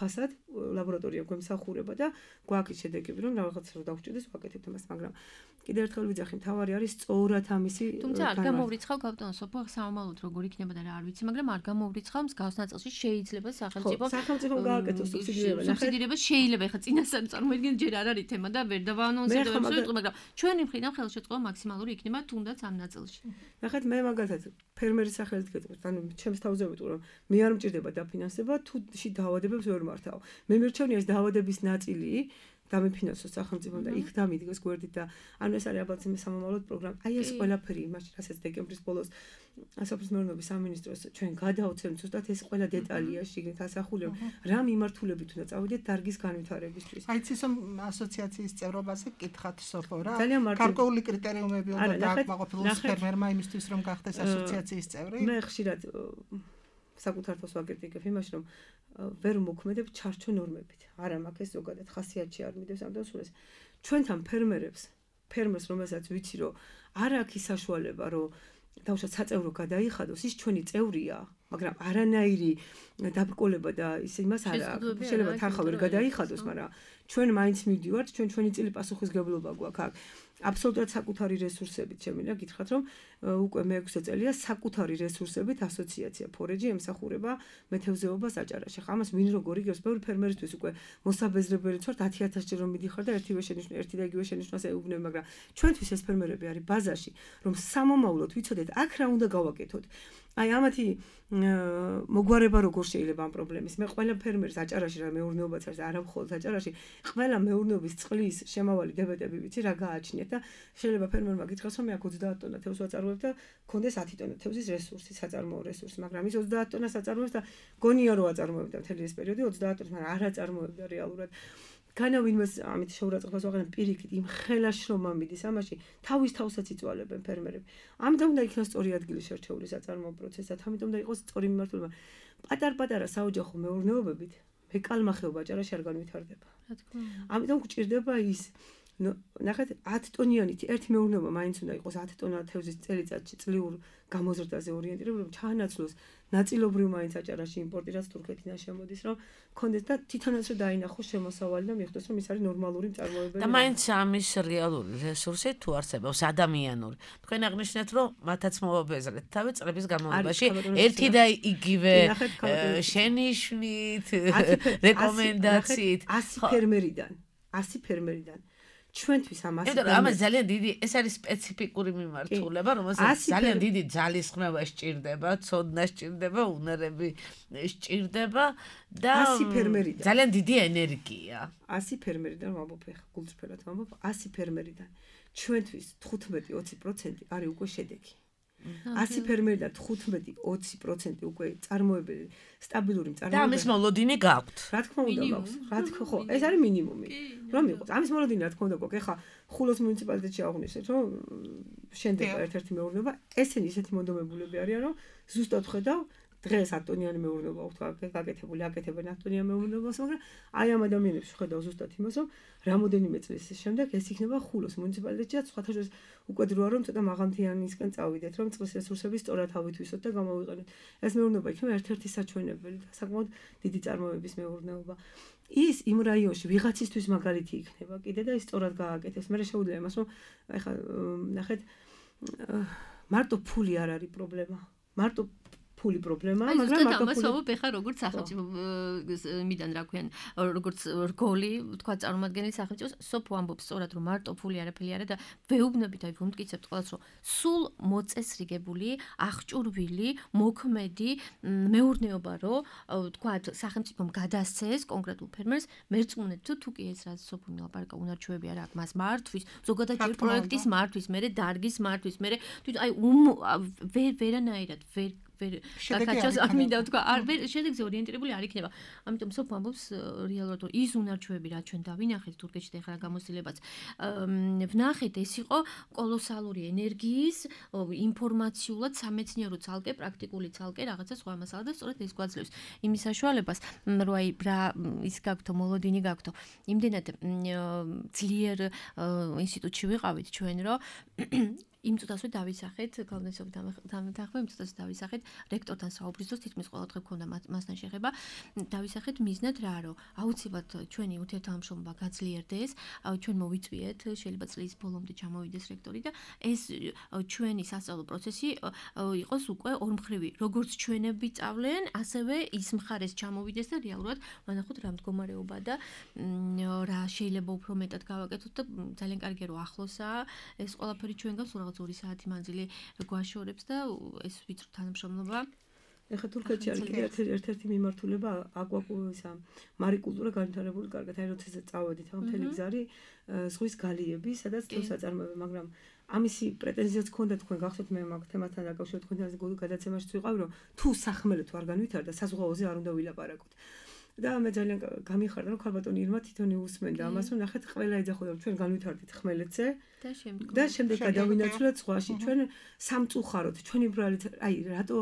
ლაბორატორია გვემსახურება და გვაქვს შედეგები, რომ რაღაცა რო დავჭირდეს, ვაკეთებთ ამას, მაგრამ კიდევ ერთხელ ვიძახი, მთავარი არის სწორად ამისი. თუმცა არ გამოვრიცხავ ბატონო სოფო, სამომავლოდ როგორ იქნება და რა არ ვიცი, მაგრამ არ გამოვრიცხავ მსგავს ნაწილში შეიძლება სახელმწიფომ გააკეთოს სუბსიდირება. სუბსიდირება შეიძლება, ეხლა წინასწარ წარმოიდგინე ჯერ არ არის თემა და ვერ დავაანონსებთ, მაგრამ ჩვენი მხრიდან ხელშეწყობა მაქსიმალური იქნება თუნდაც ამ ნაწილში. ნახეთ, მე მაგალითად ფერმერის სახელით გეტყვით, ანუ ჩემს თავზე ვიტყვი, რომ მე არ მჭირდება დაფინანსება, თუ დაავადებებს ვერ მართავ. მე მერჩევნია ეს დაავადების ნაწილი დამიფინანსოს სახელმწიფომ და იქ დამიდგეს გვერდით და ანუ ეს არის ალბათ სამომავლოდ პროგრამა. აი ეს ყველაფერი იმაში, რასაც დეკემბრის ბოლოს სოფლის მეურნეობის სამინისტროს ჩვენ გადაუცემთ ზუსტად ეს ყველა დეტალია შიგნით ასახული, რა მიმართულებით უნდა წავიდეთ დარგის განვითარებისთვის. აი ცისომ ასოციაციის წევრობაზე გითხათ სოფო რა. ძალიან მარტივი. გარკვეული კრიტერიუმები უნდა დააკმაყოფილოს ფერმერმა იმისთვის რომ გახდეს ასოციაციის წევრი. მე ხშირად საკუთარ თავს ვაკრიტიკებ იმაში, რომ ვერ მოქმედებ ჩარჩო ნორმებით. არა მაქვს ეს ზოგადად ხასიათში არ მიდევს ამ დასულეს. ჩვენთან ფერმერს რომელსაც ვიცი, რომ არ აქვს ის საშუალება, რომ დავუშვათ საწევრო გადაიხადოს, ის ჩვენი წევრია, მაგრამ არანაირი დაბრკოლება და ის იმას არ აქვს. შეიძლება თანხა ვერ გადაიხადოს, მაგრამ ჩვენ მაინც მივდივართ, ჩვენი წილი პასუხისგებლობა გვაქვს აქ. აბსოლუტურად საკუთარი რესურსებით შემიძლია გითხრათ, რომ უკვე მე-6 წელია საკუთარი რესურსებით ასოციაცია ფორეჯი ემსახურება მეთევზეობას აჭარაში. ხა ამას ვინ როგორ იგებს, ბევრი ფერმერისთვის უკვე მოსაბეზრებელიც ვართ 10,000 ჯერ რომ მიდიხარ და ერთი და იგივე შენიშვნას ეუბნები, მაგრამ ჩვენთვის ეს ფერმერები არის ბაზარში, რომ სამომავლოდ ვიცოდეთ, აქ რა უნდა გავაკეთოთ. აი ამათი მოგვარება როგორ შეიძლება ამ პრობლემის. მე ყველა ფერმერს აჭარაში რა მეურნეობაც არის, არა მხოლოდ აჭარაში, ყველა მეურნეობის წყლის შემავალი დებეტები ვიცი რა გააჩნიათ და შეიძლება ფერმერმა გითხრას, რომ მე აქ 30 ტონა თევზს ვაწარმოებ და გქონდეს 10 ტონა თევზის რესურსი, საწარმოო რესურსი, მაგრამ ის 30 ტონას აწარმოებს და გონია რომ აწარმოებდა მთელი ეს პერიოდი 30 ტონას, მაგრამ არ აწარმოებდა რეალურად. განა ვინმეს ამით შეურაცხყოფას ვაღებენ პირიქით იმ ხელა შრომა მიდის ამაში თავის თავსაც იწვალებენ ფერმერები. ამიტომ უნდა იქნას სწორი ადგილი შერჩეული საწარმოო პროცესად, ამიტომ უნდა იყოს სწორი მიმართულება. პატარ-პატარა საოჯახო მეურნეობებით მე კალმახეობა აჭარაში არ განვითარდება. რა თქმა უნდა. ამიტომ გვჭირდება ის ნახეთ 10 ტონიანი ერთი მეურნეობა მაინც უნდა იყოს 10 ტონა თევზის წელიწადში წლიურ გამოზრდაზე ორიენტირებული, რომ ჩაანაცვლოს ნაწილობრივ მაინც აჭარაში იმპორტი, რაც თურქეთიდან შემოდის, რომ კონდეს და თვითონაც რომ დაინახოს შემოსავალი და მიხვდეს, რომ ის არის ნორმალური მწარმოებელი. და მაინც ამის რეალური რესურსი თუ არსებობს ადამიანური. თქვენ აღნიშნეთ, რომ მათაც მოვაბეზრეთ თავი წლების განმავლობაში ერთი და იგივე შენიშვნით, რეკომენდაციით 100 ფერმერიდან ჩვენთვის ამას ამას ძალიან დიდი ეს არის სპეციფიკური მიმართულება, რომელსაც ძალიან დიდი ძალისხმევა სჭირდება, ცოდნა სჭირდება, უნარები სჭირდება და 100 ფერმერიდან ძალიან დიდი ენერგია. 100 ფერმერიდან ვამბობ, ხა გულწრფელად ვამბობ, 100 ფერმერიდან ჩვენთვის 15-20% არის უკვე შედეგი. 100 ფერმერიდან 15-20% უკვე წარმოებელი სტაბილური მწარმოებელი. და ამის მოლოდინი გაქვთ. რა თქმა უნდა მაქვს. რა თქმა ხო, ეს არის მინიმუმი. რომ იყოს. ამის მოლოდინი რა თქმა უნდა გვაქვს. ეხა ხულოს მუნიციპალიტეტში აღვნიშნეთ, რომ შენდება ერთ-ერთი მეურნეობა, ესენი ისეთი მონდომებულები არიან, რომ ზუსტად ხედავ დღეს 10 ტონიანი მეურნეობა აქვს გაკეთებული, აკეთებენ 10 ტონიან მეურნეობას, მაგრამ აი ამ ადამიანებს ხედავ ზუსტად იმას, რომ რამოდენიმე წლის შემდეგ ეს იქნება ხულოს მუნიციპალიტეტში და სხვათა შორის უკვე დროა რომ ცოტა მაღალმთიანისკენ წავიდეთ, რომ წყლის რესურსები სწორად ავითვისოთ და გამოვიყენოთ. ეს მეურნეობა იქნება ერთ-ერთი საჩვენებელი და საკმაოდ დიდი წარმოების მეურნეობა. ის იმ რაიონში ვიღაცისთვის მაგალითი იქნება კიდე და ის სწორად გააკეთეს. მე შეუძლია იმას, რომ ეხლა ნახეთ მარტო ფული არ არის პრობლემა. მარტო ფული პრობლემაა, მაგრამ მარტო ფული. ამას ვამბობ, ეხლა როგორც სახელმწიფო მიდან რა ქვიან, როგორც რგოლი, თქვა წარმომადგენელი სახელმწიფოს, სოფო ამბობს სწორად, რომ მარტო ფული არაფერი არა და ვეუბნებით, აი ვუმტკიცებთ ყველას, რომ სულ მოწესრიგებული, აღჭურვილი, მოქმედი მეურნეობა, რომ თქვა სახელმწიფომ გადასცეს კონკრეტულ ფერმერს, მერწმუნეთ თუ კი ეს რაც სოფო მილაპარაკა უნარჩვევები არა აქვს მას მართვის, ზოგადად ჯერ პროექტის მართვის, მერე დარგის მართვის, მერე თვითონ აი ვერანაირად შეგაკაჩოს ამინდა თქვა არ შედეგზე ორიენტირებული არ იქნება. ამიტომ სოფო ამბობს რეალურად ის უნარჩვევები რაც ჩვენ დავინახეთ თურქეთში და ეხლა გამოცდილებაც ვნახეთ ეს იყო კოლოსალური ენერგიის ინფორმაციულად სამეცნიერო ცალკე პრაქტიკული ცალკე რაღაცა სხვა მასალა და სწორედ ეს გვაძლევს იმის საშუალებას რომ აი რა ის გაქვთო მოლოდინი გაქვთო იმდენად ძლიერ ინსტიტუტში ვიყავით ჩვენ რომ იმ წუთასვე დავისახეთ კოლონიზაციით დამეთანხმება იმ წუთასვე დავისახეთ რექტორთან საუბრის დროს თითქმის ყველა დღე გქონდა მასთან შეხება დავისახეთ მიზნად რა რომ აუცილებლად ჩვენი ურთიერთთამაშრომლობა გაძლიერდეს ჩვენ მოვიწვიეთ შეიძლება წლის ბოლომდე ჩამოვიდეს რექტორი და ეს ჩვენი სასწავლო პროცესი იყოს უკვე ორმხრივი როგორც ჩვენები წავლენ ასევე ის მხარეს ჩამოვიდეს და რეალურად ვანახოთ რა მდგომარეობა და რა შეიძლება უფრო მეტად გავაკეთოთ და ძალიან კარგია რომ ახლოსაა ეს ყველაფერი ჩვენგანს რაღაც 2 საათი მანძილი გვაშორებს და ეს ვიწრო თანამშრომლობა ეხლა თურქეთში არის ერთ-ერთი მიმართულება აკვაკულტურისა მარიკულტურა განვითარებული კარგად აი როცა წავედით ამ მთელი გზარი ზღვის გალიები სადაც თავს აწარმოებენ მაგრამ ამისი პრეტენზიაც ქონდა თქვენ გახსოვთ მე მაგ თემასთან დაკავშირებით თქვენ გადაცემაშიც ვიყავ რომ თუ სახმელეთ არ განვითარდა საზღვაოზე არ უნდა ვილაპარაკოთ და მე ძალიან გამიხარდა რომ ქალბატონი ირმა თვითონ უსმენდა ამას რომ ნახეთ ყველა ეძახოდა ჩვენ განვითარდით ხმელეთზე და შემდეგ გადავინაცვლეთ ზღვაში ჩვენ სამწუხაროდ ჩვენი ბრალით აი რატო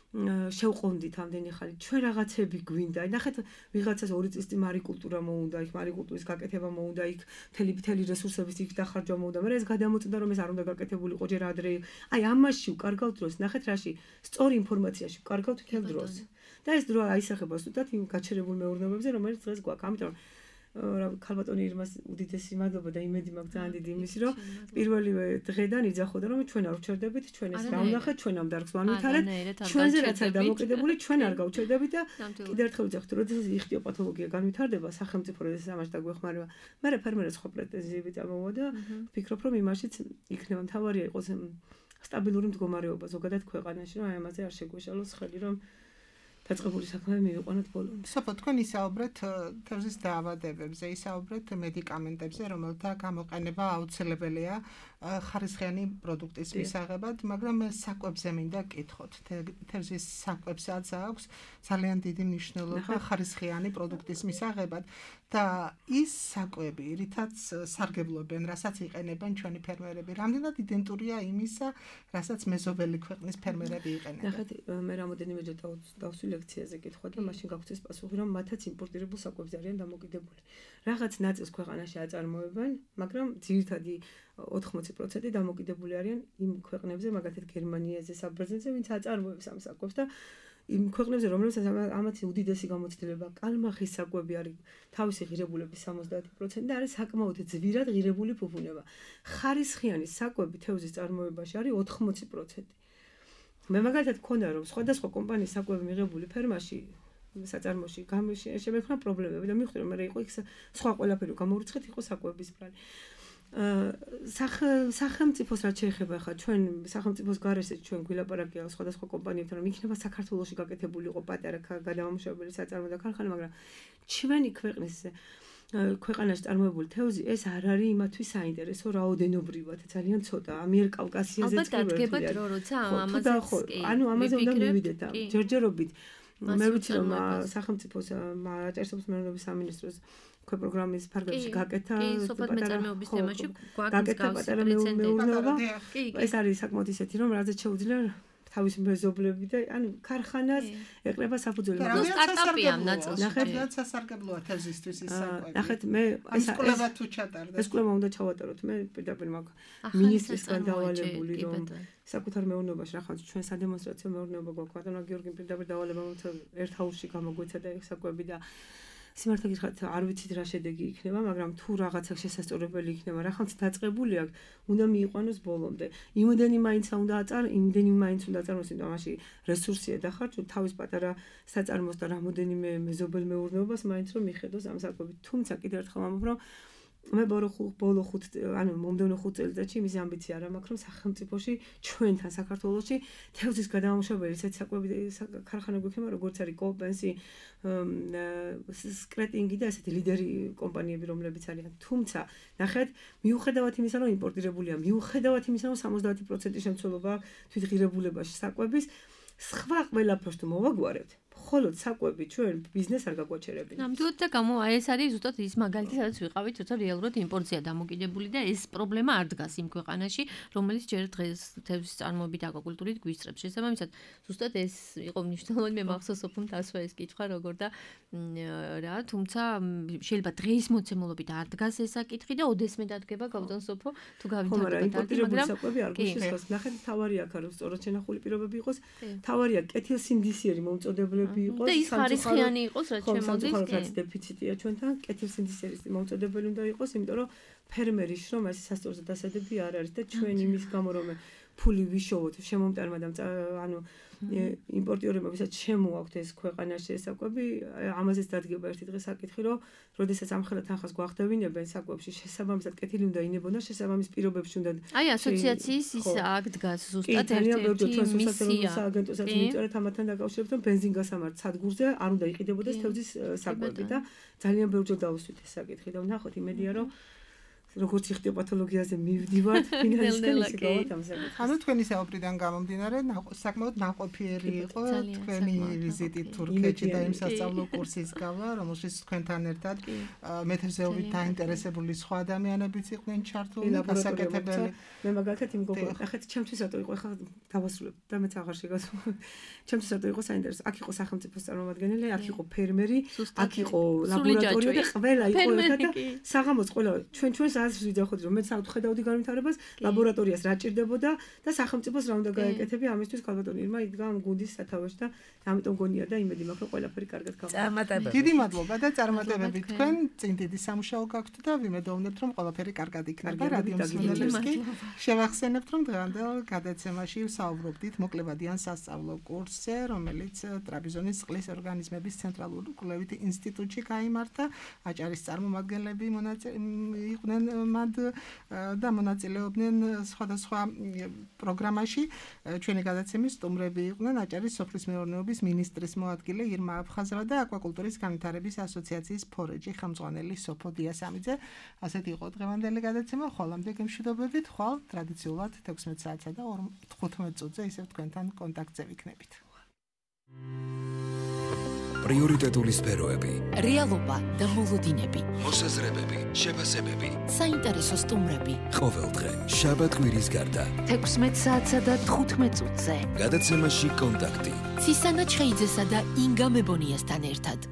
შევყონდით ამდენი ხანი ჩვენ რაღაცები გვინდა ნახეთ ვიღაცას 2 წლის წინ მარიკულტურა მოუნდა იქ მარიკულტურის გაკეთება მოუნდა იქ მთელი რესურსების იქ დახარჯვა მოუნდა მაგრამ ეს გადამოწდა რომ ეს არ უნდა გაკეთებულიყო ჯერ ადრე აი ამაში ვკარგავთ დროს ნახეთ რაში სწორი ინფორმაციაში ვკარგავთ მთელ დროს და ეს დრო აისახება ზუსტად იმ გაჩერებულ მეურნეობებზე რომელიც დღეს გვაქვს ამიტომ რა ქალბატონი ირმას უდიდესი მადლობა და იმედი მაქვს ძალიან დიდი იმისი რომ პირველივე დღედან იძახოდა რომ ჩვენ არ ვჩერდებით ჩვენ ეს რა ვნახეთ ჩვენ ამ დარგს ვანვითარეთ ჩვენზე რაც არ დამოკიდებული ჩვენ არ გავჩერდებით და კიდევ ერთხელ ვიძახთ როდესაც იხტიოპათოლოგია განვითარდება სახელმწიფო როდესაც ამაში დაგვეხმარება მე ფერმერებს ხო პრეტენზიები წამოვა და ვფიქრობ რომ იმაშიც იქნება მთავარია იყოს სტაბილური მდგომარეობა ზოგადად ქვეყანაში რომ აი ამაზე არ შეგვეშალოს ხელი რომ დაწყებული საქმე მივიყვანოთ ბოლომდე. სოფო თქვენ ისაუბრეთ თევზის დაავადებებზე, ისაუბრეთ მედიკამენტებზე, რომელთა გამოყენება აუცილებელია ხარისხიანი პროდუქტის მისაღებად, მაგრამ საკვებზე მინდა გკითხოთ. თევზის საკვებსაც აქვს ძალიან დიდი მნიშვნელობა ხარისხიანი პროდუქტის მისაღებად და ის საკვები, რითაც სარგებლობენ, რასაც იყენებენ ჩვენი ფერმერები, რამდენად იდენტურია იმისა, რასაც მეზობელი ქვეყნის ფერმერები იყენებენ. ნახეთ, მე რამოდენიმეჯერ დავსვი ლექციაზე გითხვა და მაშინ გაგვწეს პასუხი, რომ მათაც იმპორტირებულ საკვებზე არიან დამოკიდებული. რაღაც ნაწილს ქვეყანაში აწარმოებენ, მაგრამ ძირითადი 80% დამოკიდებული არიან იმ ქვეყნებზე, მაგალითად გერმანიაზე, საბერძნეთზე, ვინც აწარმოებს ამ საკვებს და იმ ქვეყნებზე, რომელსაც ამათი უდიდესი გამოცდილება კალმახის საკვები არის თავისი ღირებულების 70% და არის საკმაოდ ძვირად ღირებული ფუფუნება. ხარისხიანი საკვები თევზის წარმოებაში არის 80%. მე მაგალითად მქონდა რომ სხვადასხვა კომპანიის საკვები მიღებული ფერმაში საწარმოში შემექმნა პრობლემები და მივხვდი რომ მე იყო იქ სხვა ყველაფერი გამორიცხეთ იყო საკვების ბრალი. სახელმწიფოს რაც შეეხება ხა ჩვენ სახელმწიფოს გარეშე ჩვენ გვილაპარაკია სხვადასხვა კომპანიებთან რომ იქნება საქართველოში გაკეთებულიყო პატარა გადამამუშავებელი საწარმო და ქარხანა მაგრამ ჩვენი ქვეყანაში წარმოებული თევზი ეს არ არის იმათვის საინტერესო რაოდენობრივად ძალიან ცოტა ამიერკავკასიაზეც ალბათ დადგება დრო როცა ამაზე ანუ ამაზე უნდა მივიდეთ და ჯერჯერობით მე ვიცი რომ სახელმწიფოს აჭარისწყლის მეურნეობის სამინისტროს ქვე პროგრამის ფარგლებში გაკეთა პატარა თემაში გაკეთა პატარა მეურნეობა ეს არის საკმაოდ ისეთი რომ რაზეც შეუძლია თავის მეზობლები და ანუ ქარხანას ეყრება საფუძველი მაგრამ სტარტაპია ნაწილში ნახეთ რაც სასარგებლოა თევზისთვის ის საკვები ნახეთ მე ეს კვლევა თუ ჩატარდა ეს კვლევა უნდა ჩავატაროთ მე პირდაპირ მაგ მინისტრისგან დავალებული რომ საკუთარ მეურნეობაში რა ხან ჩვენ სადემონსტრაციო მეურნეობა გვაქვს ბატონო გიორგი პირდაპირ დავალება მოცა ერთ ჰაუსში გამოგვეცა და ეს საკვები და სიმართლე გითხრათ არ ვიცით რა შედეგი იქნება მაგრამ თუ რაღაცა შესაძლებელი იქნება რა ხანც დაწყებული აქვს უნდა მიიყვანოს ბოლომდე იმდენი მაინც უნდა აწარმოოს იმიტომ ამაში რესურსია დახარჯული თავის პატარა საწარმოს და რამოდენიმე მეზობელ მეურნეობას მაინც რომ მიხედოს ამ საკვებით თუმცა კიდევ ერთხელ ვამბობ რომ მე ბოლო 5 ანუ მომდევნო 5 წელიწადში იმის ამბიცია რა მაქვს რომ სახელმწიფოში ჩვენთან საქართველოში თევზის გადამამუშავებელი ისეთ საკვები ქარხანები გვექნება როგორც არის კოპენსი სკრეტინგი და ესეთი ლიდერი კომპანიები რომლებიც არიან თუმცა ნახეთ მიუხედავად იმისა რომ იმპორტირებულია მიუხედავად იმისა რომ 70% შემცველობა თვით ღირებულებაში საკვების სხვა ყველაფერს თუ მოვაგვარებთ ხოლოდ საკვები ჩვენ ბიზნესს არ გაგვაჩერებინათ. ნამდვილად და აი ეს არის ზუსტად ის მაგალითი, სადაც ვიყავით, როცა რეალურად იმპორტია დამოკიდებული და ეს პრობლემა არ დგას იმ ქვეყანაში, რომელიც ჯერ დღეს თევზის წარმოებით აკვაკულტურით გვისწრებს. შესაბამისად, ზუსტად ეს იყო მნიშვნელოვანი, მე მახსოვს სოფლმ დასვა ეს კითხვა როგორ და რა, თუმცა შეიძლება დღის მოცემულობით არ დგას ეს საკითხი და ოდესმე დადგება გავდონ სოფო თუ გავინტერპრეტებთ, მაგრამ საკვები არ გვიშეს. ნახეთ, თავარი აქ არის სწორად შენახული პირობები იყოს. თავარია კეთილსინდისიერი მომწოდებლები იყოს. და ის ხარისხიანი იყოს, რაც შემოდის. რაც დეფიციტია ჩვენთან, კეთილსინდისიერის მომწოდებელი უნდა იყოს, იმიტომ რომ ფერმერის შრომა ეს სასტორზე დასადები არ არის და ჩვენ იმის გამო რომ ფული ვიშოვოთ შემომტარმა და ანუ იმპორტიორებმა ვისაც შემოაქვთ ეს ქვეყანაში ეს საკვები, ამაზეც დადგება ერთი დღე საკითხი, რომ როდესაც ამხელა თანხას გვახდევინებენ საკვებში, შესაბამისად კეთილი უნდა ინებონ და შესაბამის პირობებში უნდა აი ასოციაციის ის აქ დგას ზუსტად ერთ-ერთი მისია სააგენტოსაც მიწერეთ ამათთან დაკავშირებით, რომ ბენზინგასამართ სადგურზე არ უნდა იყიდებოდეს თევზის საკვები და ძალიან ბევრჯერ დავუსვით ეს საკითხი და ვნახოთ იმედია რომ როგორც იხდიო პათოლოგიაზე მივდივართ ფინალისკენ ისიკავად ამ საკითხს. ანუ თქვენი საუბრიდან გამომდინარე, საკმაოდ ნაყოფიერი იყო თქვენი ვიზიტი თურქეთში და იმ სასწავლო კურსის გავლა, რომელშიც თქვენთან ერთად მეთევზეობით დაინტერესებული სხვა ადამიანებიც იყვნენ ჩართული, გასაკეთებელი. მე მაგალითად იმ გოგო, ახეთ ჩემთვის რატო იყო ახლა დავასრულებ და მეც აღარ შეგასულ. ჩემთვის რატო იყო საინტერესო. აქ იყო სახელმწიფოს წარმომადგენელი, აქ იყო ფერმერი, აქ იყო ლაბორატორია და ყველა იყო ერთად და საღამოც ყველა ჩვენს ასე ვიძახოთ რომ მე საერთოდ განვითარებას ლაბორატორიას რა ჭირდებოდა და სახელმწიფოს რა უნდა გაეკეთებია ამისთვის ქალბატონი ირმა იდგა ამ გუნდის სათავეში და ამიტომ გონია და იმედი მაქვს რომ ყველაფერი კარგად გავხდება. დიდი მადლობა და წარმატებები თქვენ წინ დიდი სამუშაო გაქვთ და ვიმედოვნებთ რომ ყველაფერი კარგად იქნება. რადიო მსმენელებს კი შევახსენებთ რომ დღევანდელ გადაცემაში საუბრობდით მოკლევადიან სასწავლო კურსზე, რომელიც ტრაპიზონის წყლის ორგანიზმების ცენტრალურ კვლევით ინსტიტუტში გაიმართა. აჭარის წარმომადგენლები იყვნენ მად და მონაწილეობდნენ სხვადასხვა პროგრამაში. ჩვენი გადაცემის სტუმრები იყვნენ აჭარის სოფლის მეურნეობის მინისტრის მოადგილე ირმა აფხაზავა და აკვაკულტურის განვითარების ასოციაციის ფორეჯი ხელმძღვანელი სოფო დიასამიძე. ასეთი იყო დღევანდელი გადაცემა. ხოლამდე გემშვიდობებით. ხვალ ტრადიციულად 16 საათსა და 15 წუთზე ისევ თქვენთან კონტაქტზე ვიქნებით. პრიორიტეტული სფეროები, რეალობა და მოლოდინები, მოსაზრებები, შეფასებები, საინტერესო სტუმრები. ყოველდღე შაბათ-კვირის გარდა 16 საათსა და 15 წუთზე. გადაცემაში კონტაქტი. ცისანა ჩხეიძესა და ინგა მებონიასთან ერთად.